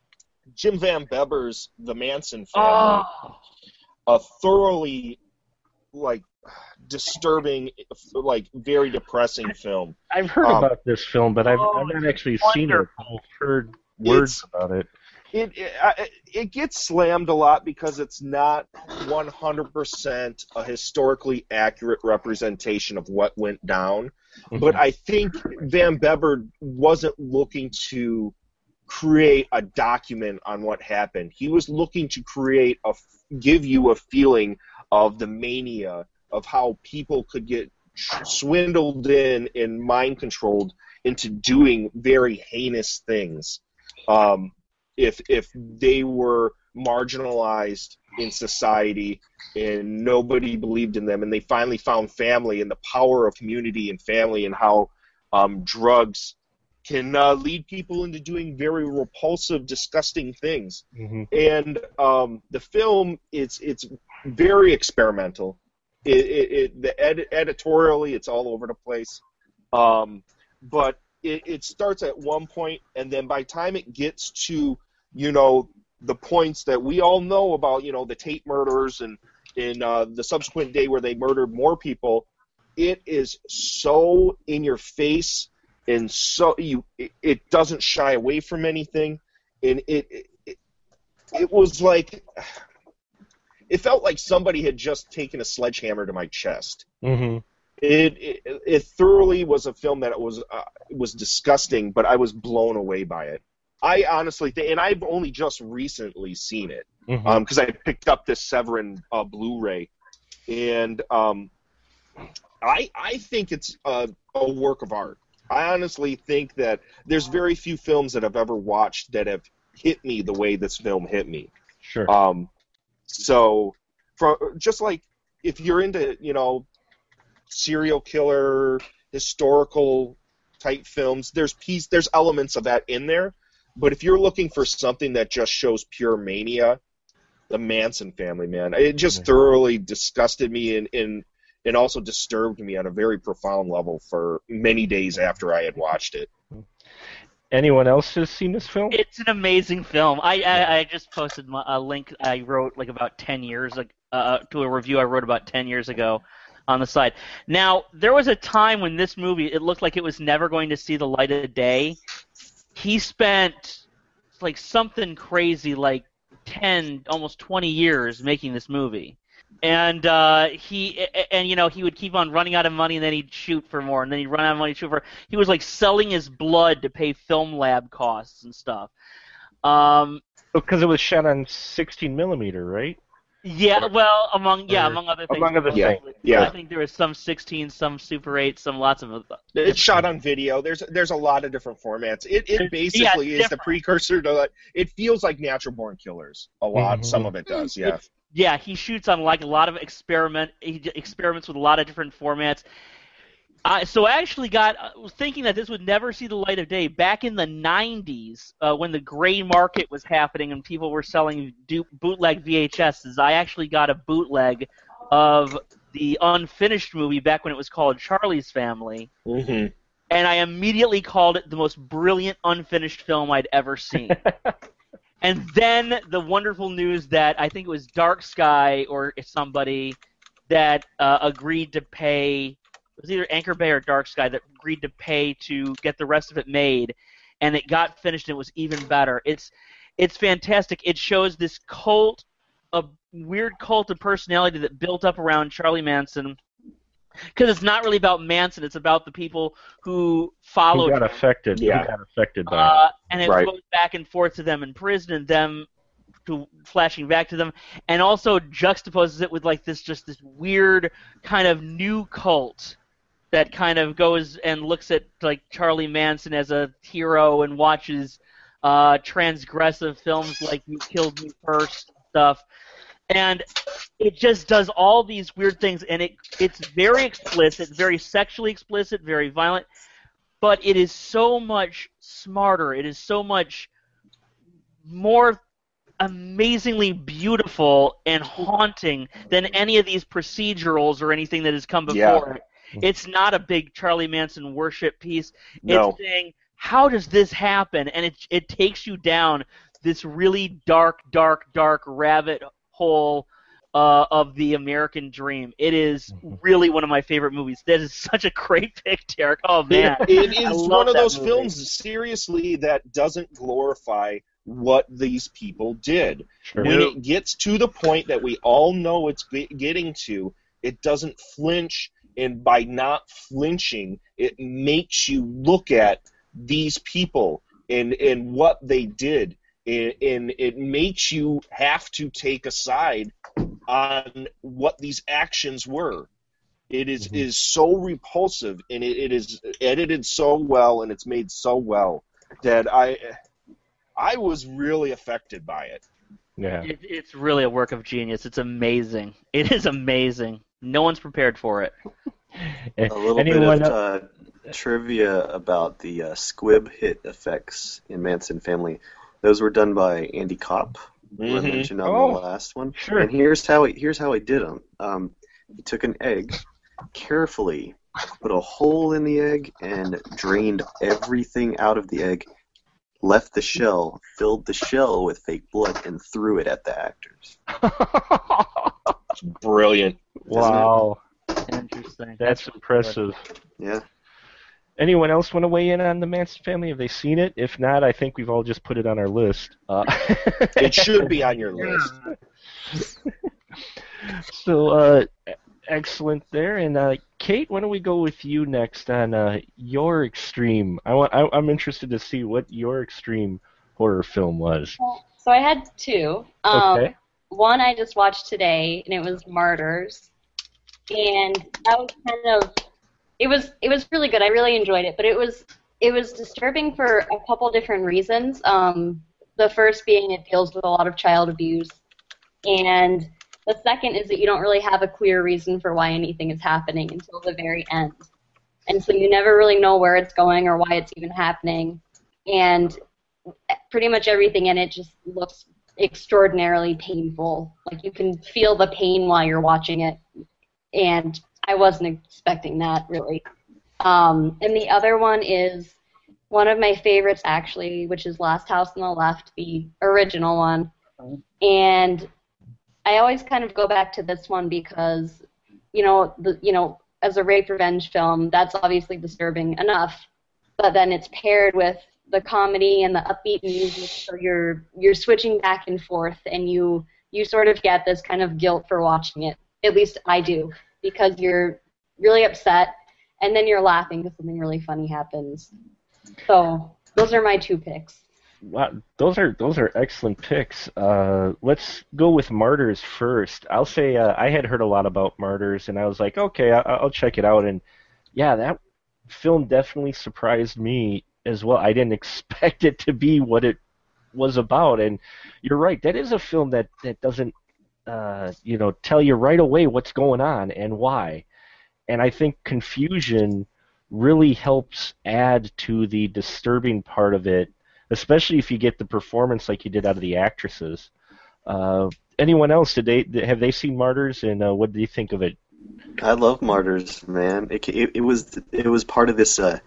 Jim Van Bebber's The Manson Family oh. a thoroughly, like, disturbing, like, very depressing film. I've heard um, about this film, but I've, oh, I've not actually wonderful. seen it. I've heard words about it. It, it it gets slammed a lot because it's not one hundred percent a historically accurate representation of what went down. Mm-hmm. But I think Van Bebber wasn't looking to create a document on what happened. He was looking to create a give you a feeling of the mania of how people could get swindled in and mind controlled into doing very heinous things. Um, if if they were marginalized in society and nobody believed in them, and they finally found family and the power of community and family, and how um, drugs can uh, lead people into doing very repulsive, disgusting things. Mm-hmm. And um, the film, it's it's very experimental. It, it, it the ed- editorially, it's all over the place. Um, but It, it starts at one point, and then by the time it gets to, you know, the points that we all know about, you know, the Tate murders and in uh, the subsequent day where they murdered more people, it is so in your face, and so you it, it doesn't shy away from anything, and it, it it was like, it felt like somebody had just taken a sledgehammer to my chest. Mm-hmm. It, it it thoroughly was a film that it was uh, was disgusting, but I was blown away by it. I honestly think, and I've only just recently seen it because mm-hmm. um, I picked up this Severin uh, Blu-ray, and um, I I think it's a, a work of art. I honestly think that there's very few films that I've ever watched that have hit me the way this film hit me. Sure. Um, so, for just like if you're into, you know, serial killer, historical type films, there's piece, there's elements of that in there. But if you're looking for something that just shows pure mania, the Manson Family, man, it just mm-hmm. thoroughly disgusted me and, and and also disturbed me on a very profound level for many days after I had watched it. Anyone else has seen this film? It's an amazing film. I I, I just posted my, a link I wrote like about ten years ago, uh, to a review I wrote about ten years ago on the site. Now, there was a time when this movie, it looked like it was never going to see the light of day. He spent like something crazy like ten, almost twenty years making this movie. And uh, he and you know he would keep on running out of money, and then he'd shoot for more, and then he'd run out of money, shoot for. He was like selling his blood to pay film lab costs and stuff. Um, Because it was shot on sixteen millimeter, right? yeah, well, among yeah, Or- among other things. among other Yeah, things. yeah. I think there was some sixteen, some Super eight, some lots of. It's shot on video. There's there's a lot of different formats. It it basically Yeah, is the different. precursor to. It feels like Natural Born Killers. A lot. Mhm. Some of it does. Yeah. Yeah, he shoots on like a lot of experiment. He d- experiments with a lot of different formats. Uh, so I actually got uh, was thinking that this would never see the light of day. Back in the nineties, uh, when the gray market was happening and people were selling du- bootleg V H Ses, I actually got a bootleg of the unfinished movie back when it was called Charlie's Family, Mm-hmm. and I immediately called it the most brilliant unfinished film I'd ever seen. And then the wonderful news that I think it was Dark Sky or somebody that uh, agreed to pay, it was either Anchor Bay or Dark Sky that agreed to pay to get the rest of it made, and it got finished and it was even better. It's it's fantastic. It shows this cult, a weird cult of personality that built up around Charlie Manson. Because it's not really about Manson, it's about the people who followed Who got him. affected? Yeah. Who got affected by Uh, it? and it Right. goes back and forth to them in prison and them to flashing back to them, and also juxtaposes it with like this just this weird kind of new cult that kind of goes and looks at like Charlie Manson as a hero and watches uh, transgressive films like You Killed Me First stuff. And it just does all these weird things, and it it's very explicit, very sexually explicit, very violent, but it is so much smarter. It is so much more amazingly beautiful and haunting than any of these procedurals or anything that has come before Yeah. it. It's not a big Charlie Manson worship piece. No. It's saying, how does this happen? And it it takes you down this really dark, dark, dark rabbit hole uh, of the American dream. It is really one of my favorite movies. That is such a great pick, Derek. Oh, man. It, it I is love one of that those movie. films, seriously, that doesn't glorify what these people did. Sure. When it gets to the point that we all know it's ge- getting to, it doesn't flinch, and by not flinching, it makes you look at these people and, and what they did, and, and it makes you have to take a side on what these actions were. It is, Mhm. is so repulsive, and it, it is edited so well, and it's made so well that I I was really affected by it. Yeah. It, it's really a work of genius. It's amazing. It is amazing. No one's prepared for it. A little Anyone bit of el- uh, trivia about the uh, squib hit effects in Manson Family. Those were done by Andy Kopp, who I Mhm. mentioned on Oh, the last one. sure. And here's how he here's how he did them. Um, he took an egg, carefully put a hole in the egg, and drained everything out of the egg. Left the shell, filled the shell with fake blood, and threw it at the actors. Brilliant. Wow. Interesting. That's impressive. Yeah. Anyone else want to weigh in on the Manson Family? Have they seen it? If not, I think we've all just put it on our list. Uh, It should be on your Yeah. list. so, uh, excellent there. And uh, Kate, why don't we go with you next on uh, your extreme? I want. I, I'm interested to see what your extreme horror film was. So I had two. Um, Okay. One I just watched today, and it was Martyrs, and that was kind of it was it was really good. I really enjoyed it, but it was it was disturbing for a couple different reasons. Um, the first being it deals with a lot of child abuse, and the second is that you don't really have a clear reason for why anything is happening until the very end, and so you never really know where it's going or why it's even happening, and pretty much everything in it just looks extraordinarily painful. Like you can feel the pain while you're watching it, and I wasn't expecting that really. Um, and the other one is one of my favorites actually, which is Last House on the Left, the original one. And I always kind of go back to this one because, you know, the you know, as a rape revenge film, that's obviously disturbing enough. But then it's paired with the comedy and the upbeat music, so you're you're switching back and forth, and you you sort of get this kind of guilt for watching it. At least I do, because you're really upset, and then you're laughing because something really funny happens. So those are my two picks. Wow, those are those are excellent picks. Uh, let's go with Martyrs first. I'll say uh, I had heard a lot about Martyrs, and I was like, okay, I, I'll check it out. And yeah, that film definitely surprised me as well. I didn't expect it to be what it was about. And you're right, that is a film that that doesn't, uh, you know, tell you right away what's going on and why. And I think confusion really helps add to the disturbing part of it, especially if you get the performance like you did out of the actresses. Uh, anyone else, did they, have they seen Martyrs, and uh, what do you think of it? I love Martyrs, man. It, it, it was it was part of this. Uh,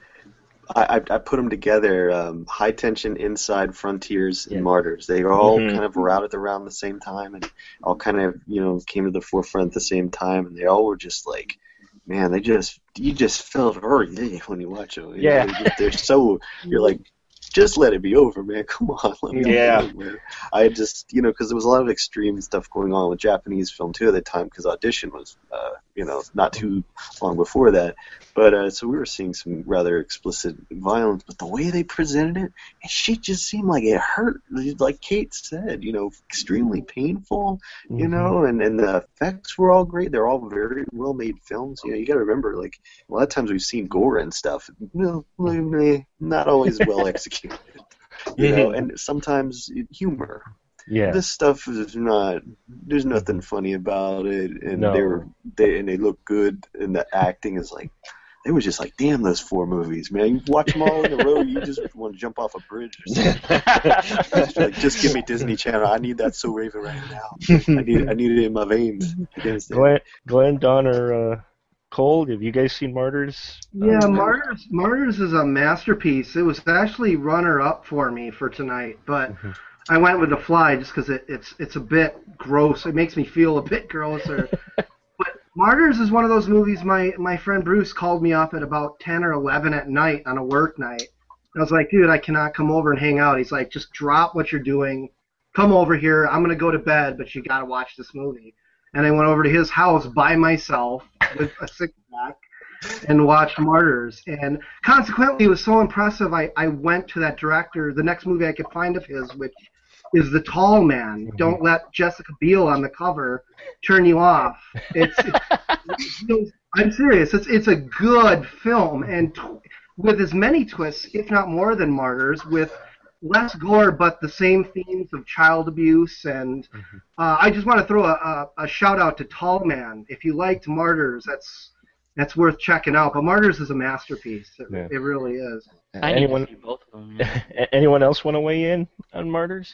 I, I put them together. Um, High Tension, Inside, Frontiers, and Yeah. Martyrs. They were all Mhm. kind of routed around the same time, and all kind of you know came to the forefront at the same time, and they all were just like, man, they just you just felt very when you watch them. You Yeah. know, they're, they're so you're like, just let it be over, man. Come on, let me Yeah. go, man. I just, you know, because there was a lot of extreme stuff going on with Japanese film too at the time, because Audition was, uh, you know, not too long before that. But uh, so we were seeing some rather explicit violence, but the way they presented it, and shit just seemed like it hurt. Like Kate said, you know, extremely painful, you Mhm. know, and, and the effects were all great. They're all very well made films. You know, you got to remember, like a lot of times we've seen gore and stuff, you know, not always well executed. You know, and sometimes humor. Yeah. This stuff is not. There's nothing funny about it, and No. they were they and they look good, and the acting is like. They were just like, damn, those four movies, man. You watch them all in a row, you just want to jump off a bridge or something. Just, like, just give me Disney Channel. I need that So Raven right now. I need, I need it in my veins. Against it. Glenn, Glenn, Don, or uh, Cole, have you guys seen Martyrs? Yeah, Uh, Martyrs. Martyrs is a masterpiece. It was actually runner-up for me for tonight, but Mhm. I went with The Fly just because it, it's it's a bit gross. It makes me feel a bit grosser. But Martyrs is one of those movies. My my friend Bruce called me up at about ten or eleven at night on a work night. I was like, dude, I cannot come over and hang out. He's like, just drop what you're doing, come over here. I'm gonna go to bed, but you gotta watch this movie. And I went over to his house by myself with a six pack and watched Martyrs. And consequently, it was so impressive. I, I went to that director, the next movie I could find of his, which is The Tall Man. Don't let Jessica Biel on the cover turn you off. It's, it's, it's I'm serious. It's it's a good film, and t- with as many twists, if not more than Martyrs, with less gore but the same themes of child abuse. And uh, I just want to throw a, a, a shout out to Tall Man. If you liked Martyrs, that's that's worth checking out. But Martyrs is a masterpiece. It, Yeah. it really is. I need anyone, to see both of them. Yeah. a- anyone else want to weigh in on Martyrs?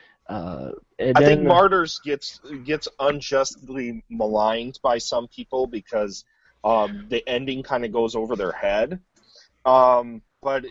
Uh, and I think then- Martyrs gets gets unjustly maligned by some people because um, the ending kind of goes over their head. Um, but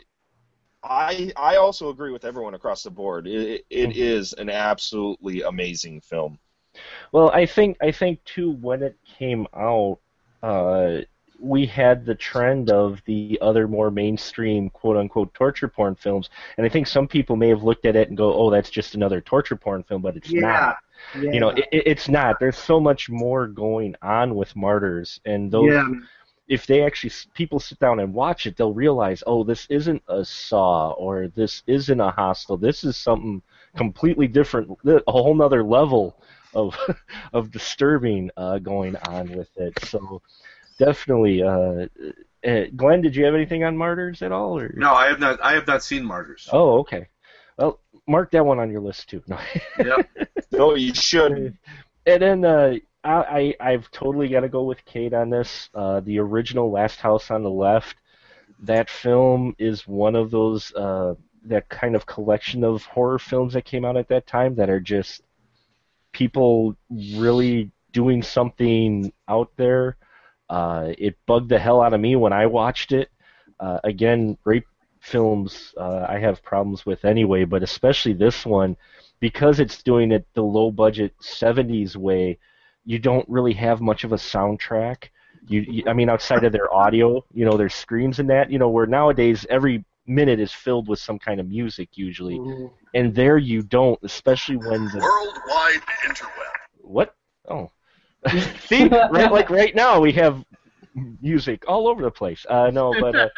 I I also agree with everyone across the board. It, it Mhm. is an absolutely amazing film. Well, I think I think too when it came out, uh, we had the trend of the other more mainstream quote unquote torture porn films, and I think some people may have looked at it and go, "Oh, that's just another torture porn film," but it's Yeah. not. Yeah. You know, it, it- it's not. There's so much more going on with Martyrs, and those. yeah, man. If they actually people sit down and watch it, they'll realize, oh, this isn't a Saw or this isn't a Hostel. This is something completely different, a whole nother level of of disturbing uh, going on with it. So definitely, uh, uh, Glenn, did you have anything on Martyrs at all? Or? No, I have not. I have not seen Martyrs. Oh, okay. Well, mark that one on your list too. No. Yep. No, you should. And then uh, I, I I've totally got to go with Kate on this. Uh, the original Last House on the Left. That film is one of those uh, that kind of collection of horror films that came out at that time that are just people really doing something out there. Uh, it bugged the hell out of me when I watched it. Uh, again, rape films uh, I have problems with anyway, but especially this one, because it's doing it the low-budget seventies way, you don't really have much of a soundtrack. You, you, I mean, outside of their audio, you know, their screams and that, you know, where nowadays every minute is filled with some kind of music usually, mm-hmm. and there you don't, especially when the worldwide interweb. What? Oh, see, right, like right now we have music all over the place. Uh, no, but uh,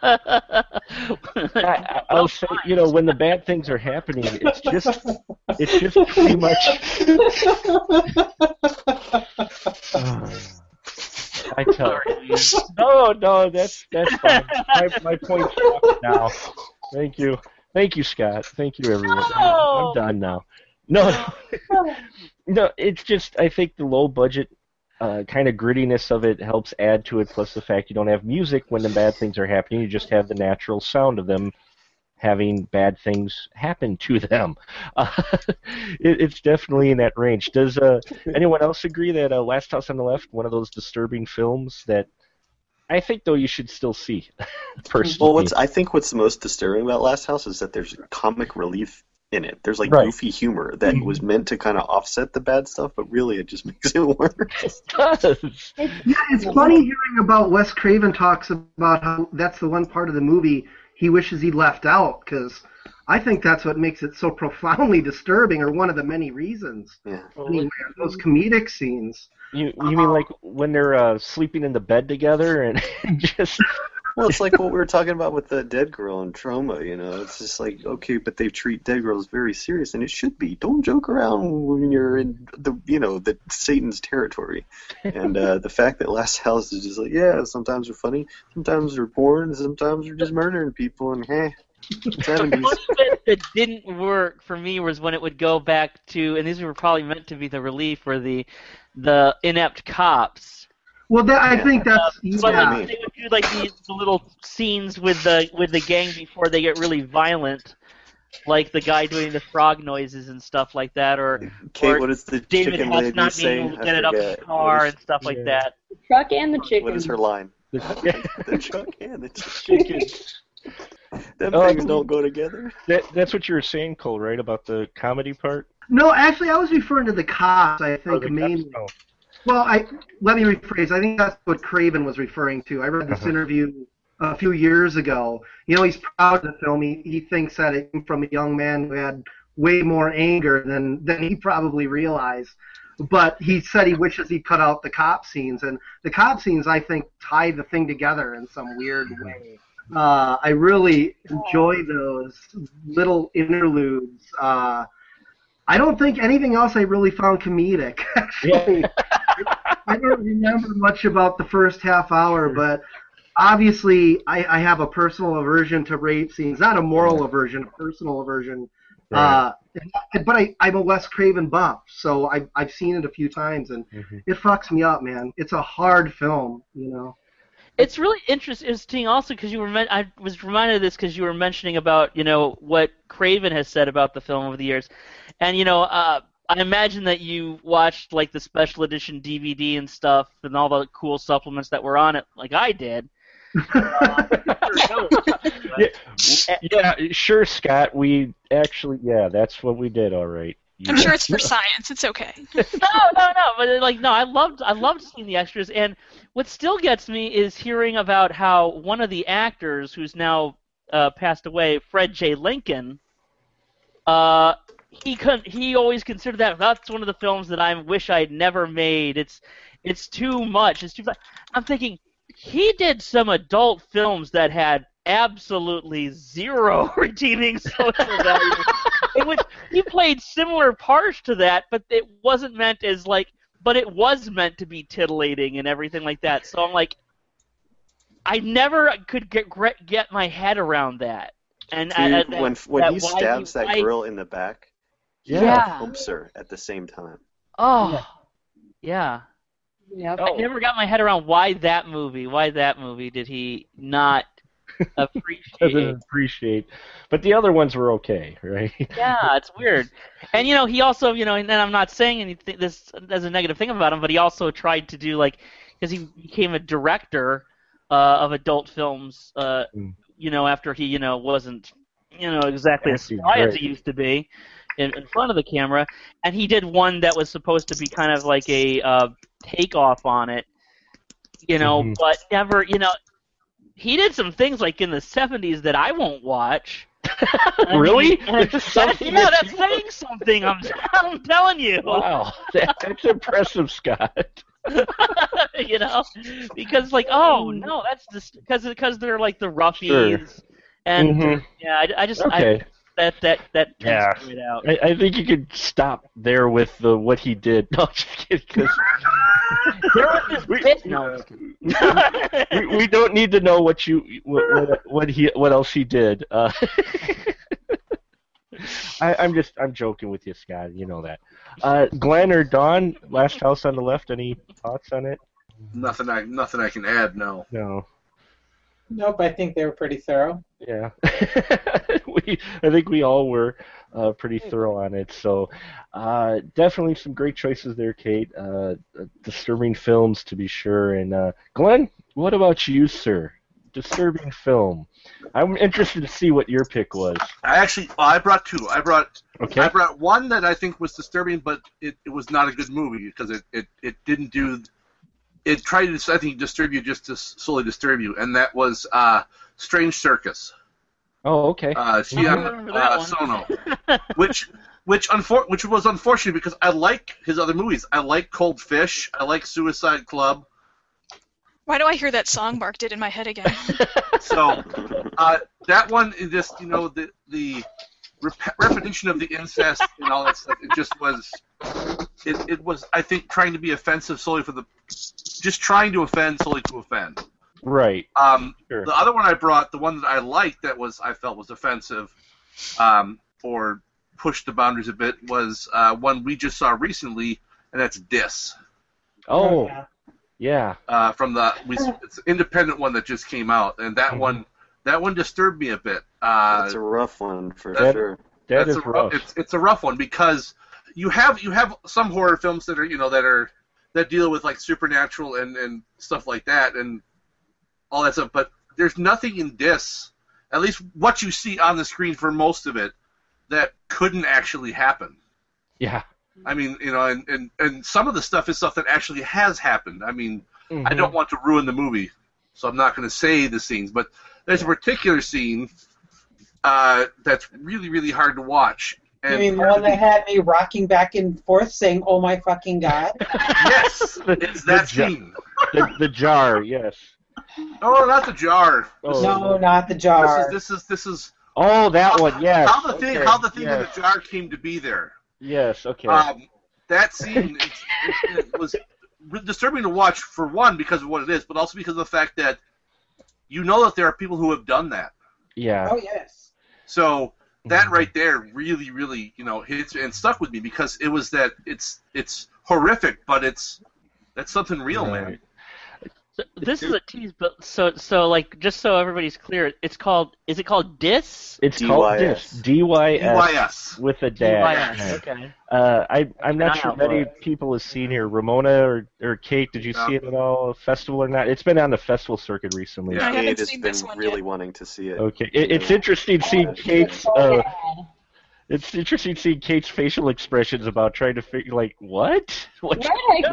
I, I'll say, you know, when the bad things are happening, it's just, it's just pretty much. Uh, I tell you. No, no, that's that's fine. My, my point's off now. Thank you, thank you, Scott. Thank you, everyone. No! I'm, I'm done now. No, no, it's just I think the low budget uh, kind of grittiness of it helps add to it. Plus the fact you don't have music when the bad things are happening. You just have the natural sound of them having bad things happen to them. Uh, it, it's definitely in that range. Does uh, anyone else agree that uh, Last House on the Left, one of those disturbing films that I think, though, you should still see, personally? Well, what's, I think what's the most disturbing about Last House is that there's comic relief in it. There's like right. goofy humor that mm-hmm. was meant to kind of offset the bad stuff, but really it just makes it worse. It does. Yeah, it's funny hearing about Wes Craven talks about how that's the one part of the movie he wishes he left out, because I think that's what makes it so profoundly disturbing, or one of the many reasons. Yeah. I mean, those comedic scenes. You you mean like when they're uh, sleeping in the bed together and just... Well, it's like what we were talking about with the dead girl and Trauma, you know. It's just like, okay, but they treat dead girls very serious, and it should be. Don't joke around when you're in the, you know, the Satan's territory. And uh, the fact that Last House is just like, yeah, sometimes they're funny, sometimes they're boring, sometimes they're just murdering people, and hey, the one bit that didn't work for me was when it would go back to, and these were probably meant to be the relief, or the the inept cops. Well, that, I think that's Uh, yeah. but like, they would do like these little scenes with the with the gang before they get really violent, like the guy doing the frog noises and stuff like that, or, Kate, or what does the David chicken Hess lady not say? being able to I get it up his forget. car What is- and stuff like yeah. that. The truck and the chicken. What is her line? The truck and the chicken. Them Oh, things don't go together. That, that's what you were saying, Cole, right, about the comedy part? No, actually, I was referring to the cops, I Or think, the mainly. cops? Oh. Well, I let me rephrase. I think that's what Craven was referring to. I read this Uh-huh. interview a few years ago. You know, he's proud of the film. He, he thinks that it came from a young man who had way more anger than, than he probably realized. But he said he wishes he cut out the cop scenes. And the cop scenes, I think, tie the thing together in some weird way. Uh, I really enjoy those little interludes. Uh, I don't think anything else I really found comedic, actually. I don't remember much about the first half hour, but obviously I, I have a personal aversion to rape scenes. Not a moral aversion, a personal aversion. Right. Uh, but I, I'm a Wes Craven buff, so I, I've seen it a few times, and Mm-hmm. it fucks me up, man. It's a hard film, you know. It's really interesting also because you were men- I was reminded of this because you were mentioning about, you know, what Craven has said about the film over the years. And, you know, uh, I imagine that you watched, like, the special edition D V D and stuff and all the cool supplements that were on it, like I did. uh, Yeah, yeah, sure, Scott. We actually, yeah, that's what we did. All right. I'm sure it's for science. It's okay. no, no, no. But like, no, I loved, I loved seeing the extras. And what still gets me is hearing about how one of the actors, who's now uh, passed away, Fred J. Lincoln, uh, he con- he always considered that that's one of the films that I wish I'd never made. It's, it's too much. It's too. I'm thinking he did some adult films that had absolutely zero redeeming social value. In which he played similar parts to that, but it wasn't meant as like, but it was meant to be titillating and everything like that. So I'm like, I never could get get my head around that. And Dude, I, that, when when that he why stabs you- that why- girl in the back, he Yeah. humps her at the same time. Oh, yeah. Yep. I never got my head around why that movie. Why that movie did he not appreciate? Doesn't appreciate, but the other ones were okay, right? Yeah, it's weird. And, you know, he also, you know, and I'm not saying anything this as a negative thing about him, but he also tried to do, like, because he became a director uh, of adult films, uh, Mm. you know, after he, you know, wasn't, you know, exactly as Acting sly as great. he used to be in, in front of the camera. And he did one that was supposed to be kind of like a uh, takeoff on it, you know, Mhm. but never, you know, he did some things like in the seventies that I won't watch. I Really? mean, and There's that, something yeah, that that's you- saying something. I'm, I'm telling you. Wow, that, that's impressive, Scott. You know, because like, oh no, that's just because because they're like the ruffies, Sure. and Mhm. yeah, I, I just Okay. I, that that that Yeah. tends to it out. I, I think you could stop there with the what he did. No, just kidding. 'Cause There was this we, bit. No, we, we don't need to know what you what, what, what he what else he did. Uh, I, I'm just I'm joking with you, Scott. You know that. Uh, Glenn or Dawn, Last House on the Left. Any thoughts on it? Nothing I nothing I can add. No. No. Nope, I think they were pretty thorough. Yeah, we I think we all were uh, pretty thorough on it. So uh, definitely some great choices there, Kate. Uh, disturbing films to be sure. And uh, Glenn, what about you, sir? Disturbing film. I'm interested to see what your pick was. I actually well, I brought two. I brought Okay. I brought one that I think was disturbing, but it, it was not a good movie because it, it, it didn't do. It tried to I think disturb you just to solely disturb you, and that was uh, Strange Circus. Oh, okay. Uh, she I on remember that uh, one. Sono, which which unfor- which was unfortunate because I like his other movies. I like Cold Fish. I like Suicide Club. Why do I hear that song Mark did in my head again? So uh, that one is just you know the the rep- repetition of the incest and all that stuff. It just was. It, it was I think trying to be offensive solely for the just trying to offend solely to offend. Right. Um, Sure. The other one I brought, the one that I liked that was I felt was offensive, um, or pushed the boundaries a bit, was uh, one we just saw recently, and that's Dis. Oh, yeah. yeah. Uh, from the we, it's an independent one that just came out, and that Mhm. one that one disturbed me a bit. Uh, That's a rough one for that- sure. That that's is a, rough. It's it's a rough one because you have you have some horror films that are you know that are that deal with like supernatural and, and stuff like that and all that stuff, but there's nothing in this, at least what you see on the screen for most of it, that couldn't actually happen. Yeah. I mean, you know, and, and, and some of the stuff is stuff that actually has happened. I mean, I Mhm. don't want to ruin the movie, so I'm not going to say the scenes, but there's a particular scene uh, that's really, really hard to watch. And I mean, the part one of the- that had me rocking back and forth saying, "Oh my fucking god!" Yes, it's that The jar- scene. the, the jar, yes. Oh, not the jar. Oh. No, not the This jar. is this is this is Oh, that one, yes. how the thing Okay, how the thing yes. in the jar came to be there. Yes, okay. Um, that scene it's, it, it was disturbing to watch for one because of what it is, but also because of the fact that you know that there are people who have done that. yeah. Oh yes. So that Mhm. right there really, really, you know, hits and stuck with me because it was that it's it's horrific, but it's that's something real, man. Right. So this is a tease, but so so like just so everybody's clear, it's called is it called Dis? It's D called Y this. S. D Y D Y S S. with a D Y dash. S. Okay. Uh, I, I'm not An sure eye out for many it. people have seen here. Ramona or, or Kate, did you No. see it at all? Festival or not? It's been on the festival circuit recently. Yeah. I haven't Kate has seen been this one really yet. wanting to see it. Okay, it, it's interesting seeing Kate's. Uh, it's interesting seeing Kate's facial expressions about trying to figure, like, what? What? Right?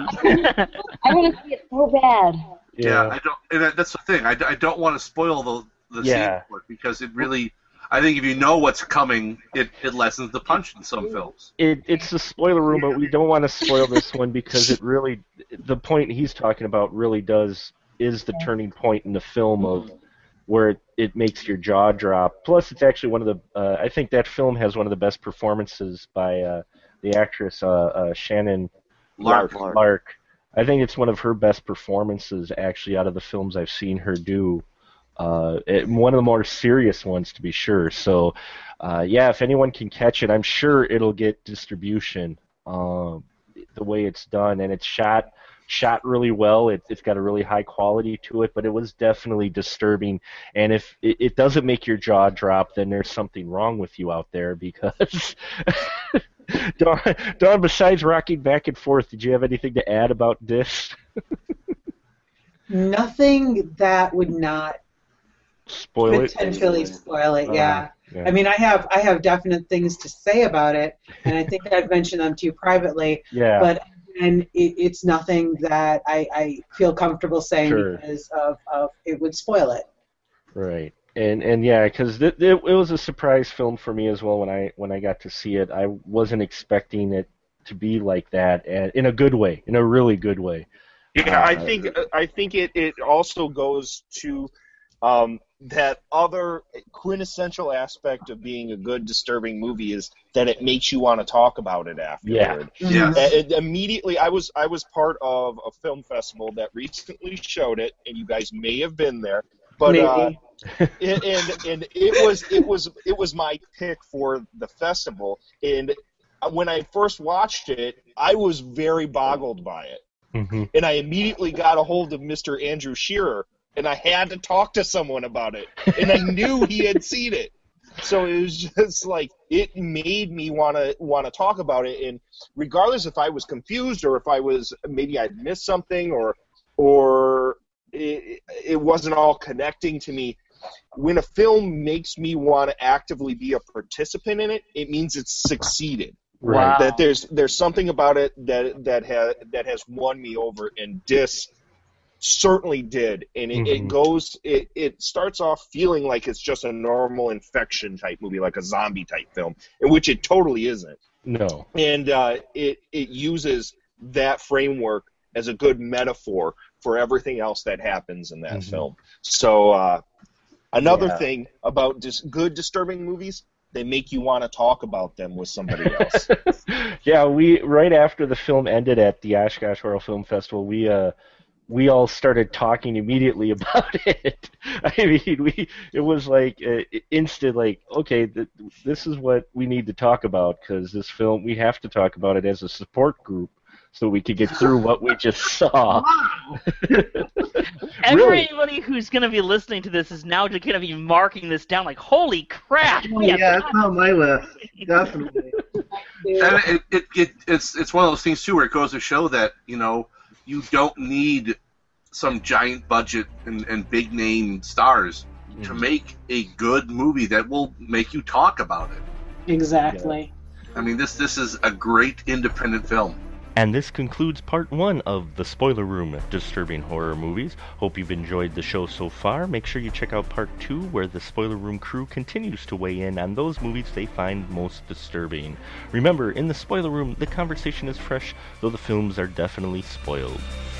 I want to see it so bad. Yeah, I don't, and that- that's the thing. I, I don't want to spoil the the Yeah. scene for it because it really. I think if you know what's coming, it, it lessens the punch in some films. It, it's the spoiler room, but we don't want to spoil this one because it really, the point he's talking about really does is the turning point in the film of where it, it makes your jaw drop. Plus, it's actually one of the. Uh, I think that film has one of the best performances by uh, the actress uh, uh, Shannon Lark. Lark. Lark. I think it's one of her best performances actually out of the films I've seen her do. Uh, it, one of the more serious ones, to be sure. So, uh, yeah, if anyone can catch it, I'm sure it'll get distribution. Um, the way it's done, and it's shot shot really well. It, it's got a really high quality to it, but it was definitely disturbing. And if it, it doesn't make your jaw drop, then there's something wrong with you out there because. Dawn, Dawn, besides rocking back and forth, did you have anything to add about this? Nothing that would not spoil it. Potentially spoil it, Uh, yeah. yeah. I mean, I have I have definite things to say about it, and I think I've mentioned them to you privately. Yeah. But and it, it's nothing that I, I feel comfortable saying Sure. because of, of it would spoil it. Right. And and yeah, because it, it, it was a surprise film for me as well when I when I got to see it. I wasn't expecting it to be like that, and in a good way, in a really good way. Yeah, I Uh, think I think it, it also goes to um, that other quintessential aspect of being a good, disturbing movie is that it makes you want to talk about it afterward. Yeah. Yes. Uh, it- immediately, I was I was part of a film festival that recently showed it, and you guys may have been there. But uh, and, and and it was it was it was my pick for the festival. And when I first watched it, I was very boggled by it. Mm-hmm. And I immediately got a hold of Mister Andrew Shearer, and I had to talk to someone about it. And I knew he had seen it, so it was just like it made me want to want to talk about it. And regardless if I was confused or if I was maybe I'd missed something or or it, it wasn't all connecting to me. When a film makes me want to actively be a participant in it, it means it's succeeded. Wow. That there's there's something about it that that has that has won me over, and Dis certainly did. And it, Mhm. it goes it, it starts off feeling like it's just a normal infection type movie, like a zombie type film, in which it totally isn't. No. And uh, it it uses that framework as a good metaphor for everything else that happens in that Mhm. film. So uh, another Yeah. thing about dis- good disturbing movies, they make you want to talk about them with somebody else. Yeah, we right after the film ended at the Oshkosh Horror Film Festival, we uh we all started talking immediately about it. I mean, we it was like uh, instant, like, okay, th- this is what we need to talk about because this film, we have to talk about it as a support group so we could get through what we just saw. Everybody who's going to be listening to this is now going to be marking this down like, holy crap! Oh, yeah, it's on my list. Definitely. And it, it, it, it's it's one of those things too where it goes to show that you know you don't need some giant budget and, and big name stars Mm-hmm. to make a good movie that will make you talk about it. Exactly. I mean, this this is a great independent film. And this concludes part one of the Spoiler Room Disturbing Horror Movies. Hope you've enjoyed the show so far. Make sure you check out part two, where the Spoiler Room crew continues to weigh in on those movies they find most disturbing. Remember, in the Spoiler Room, the conversation is fresh, though the films are definitely spoiled.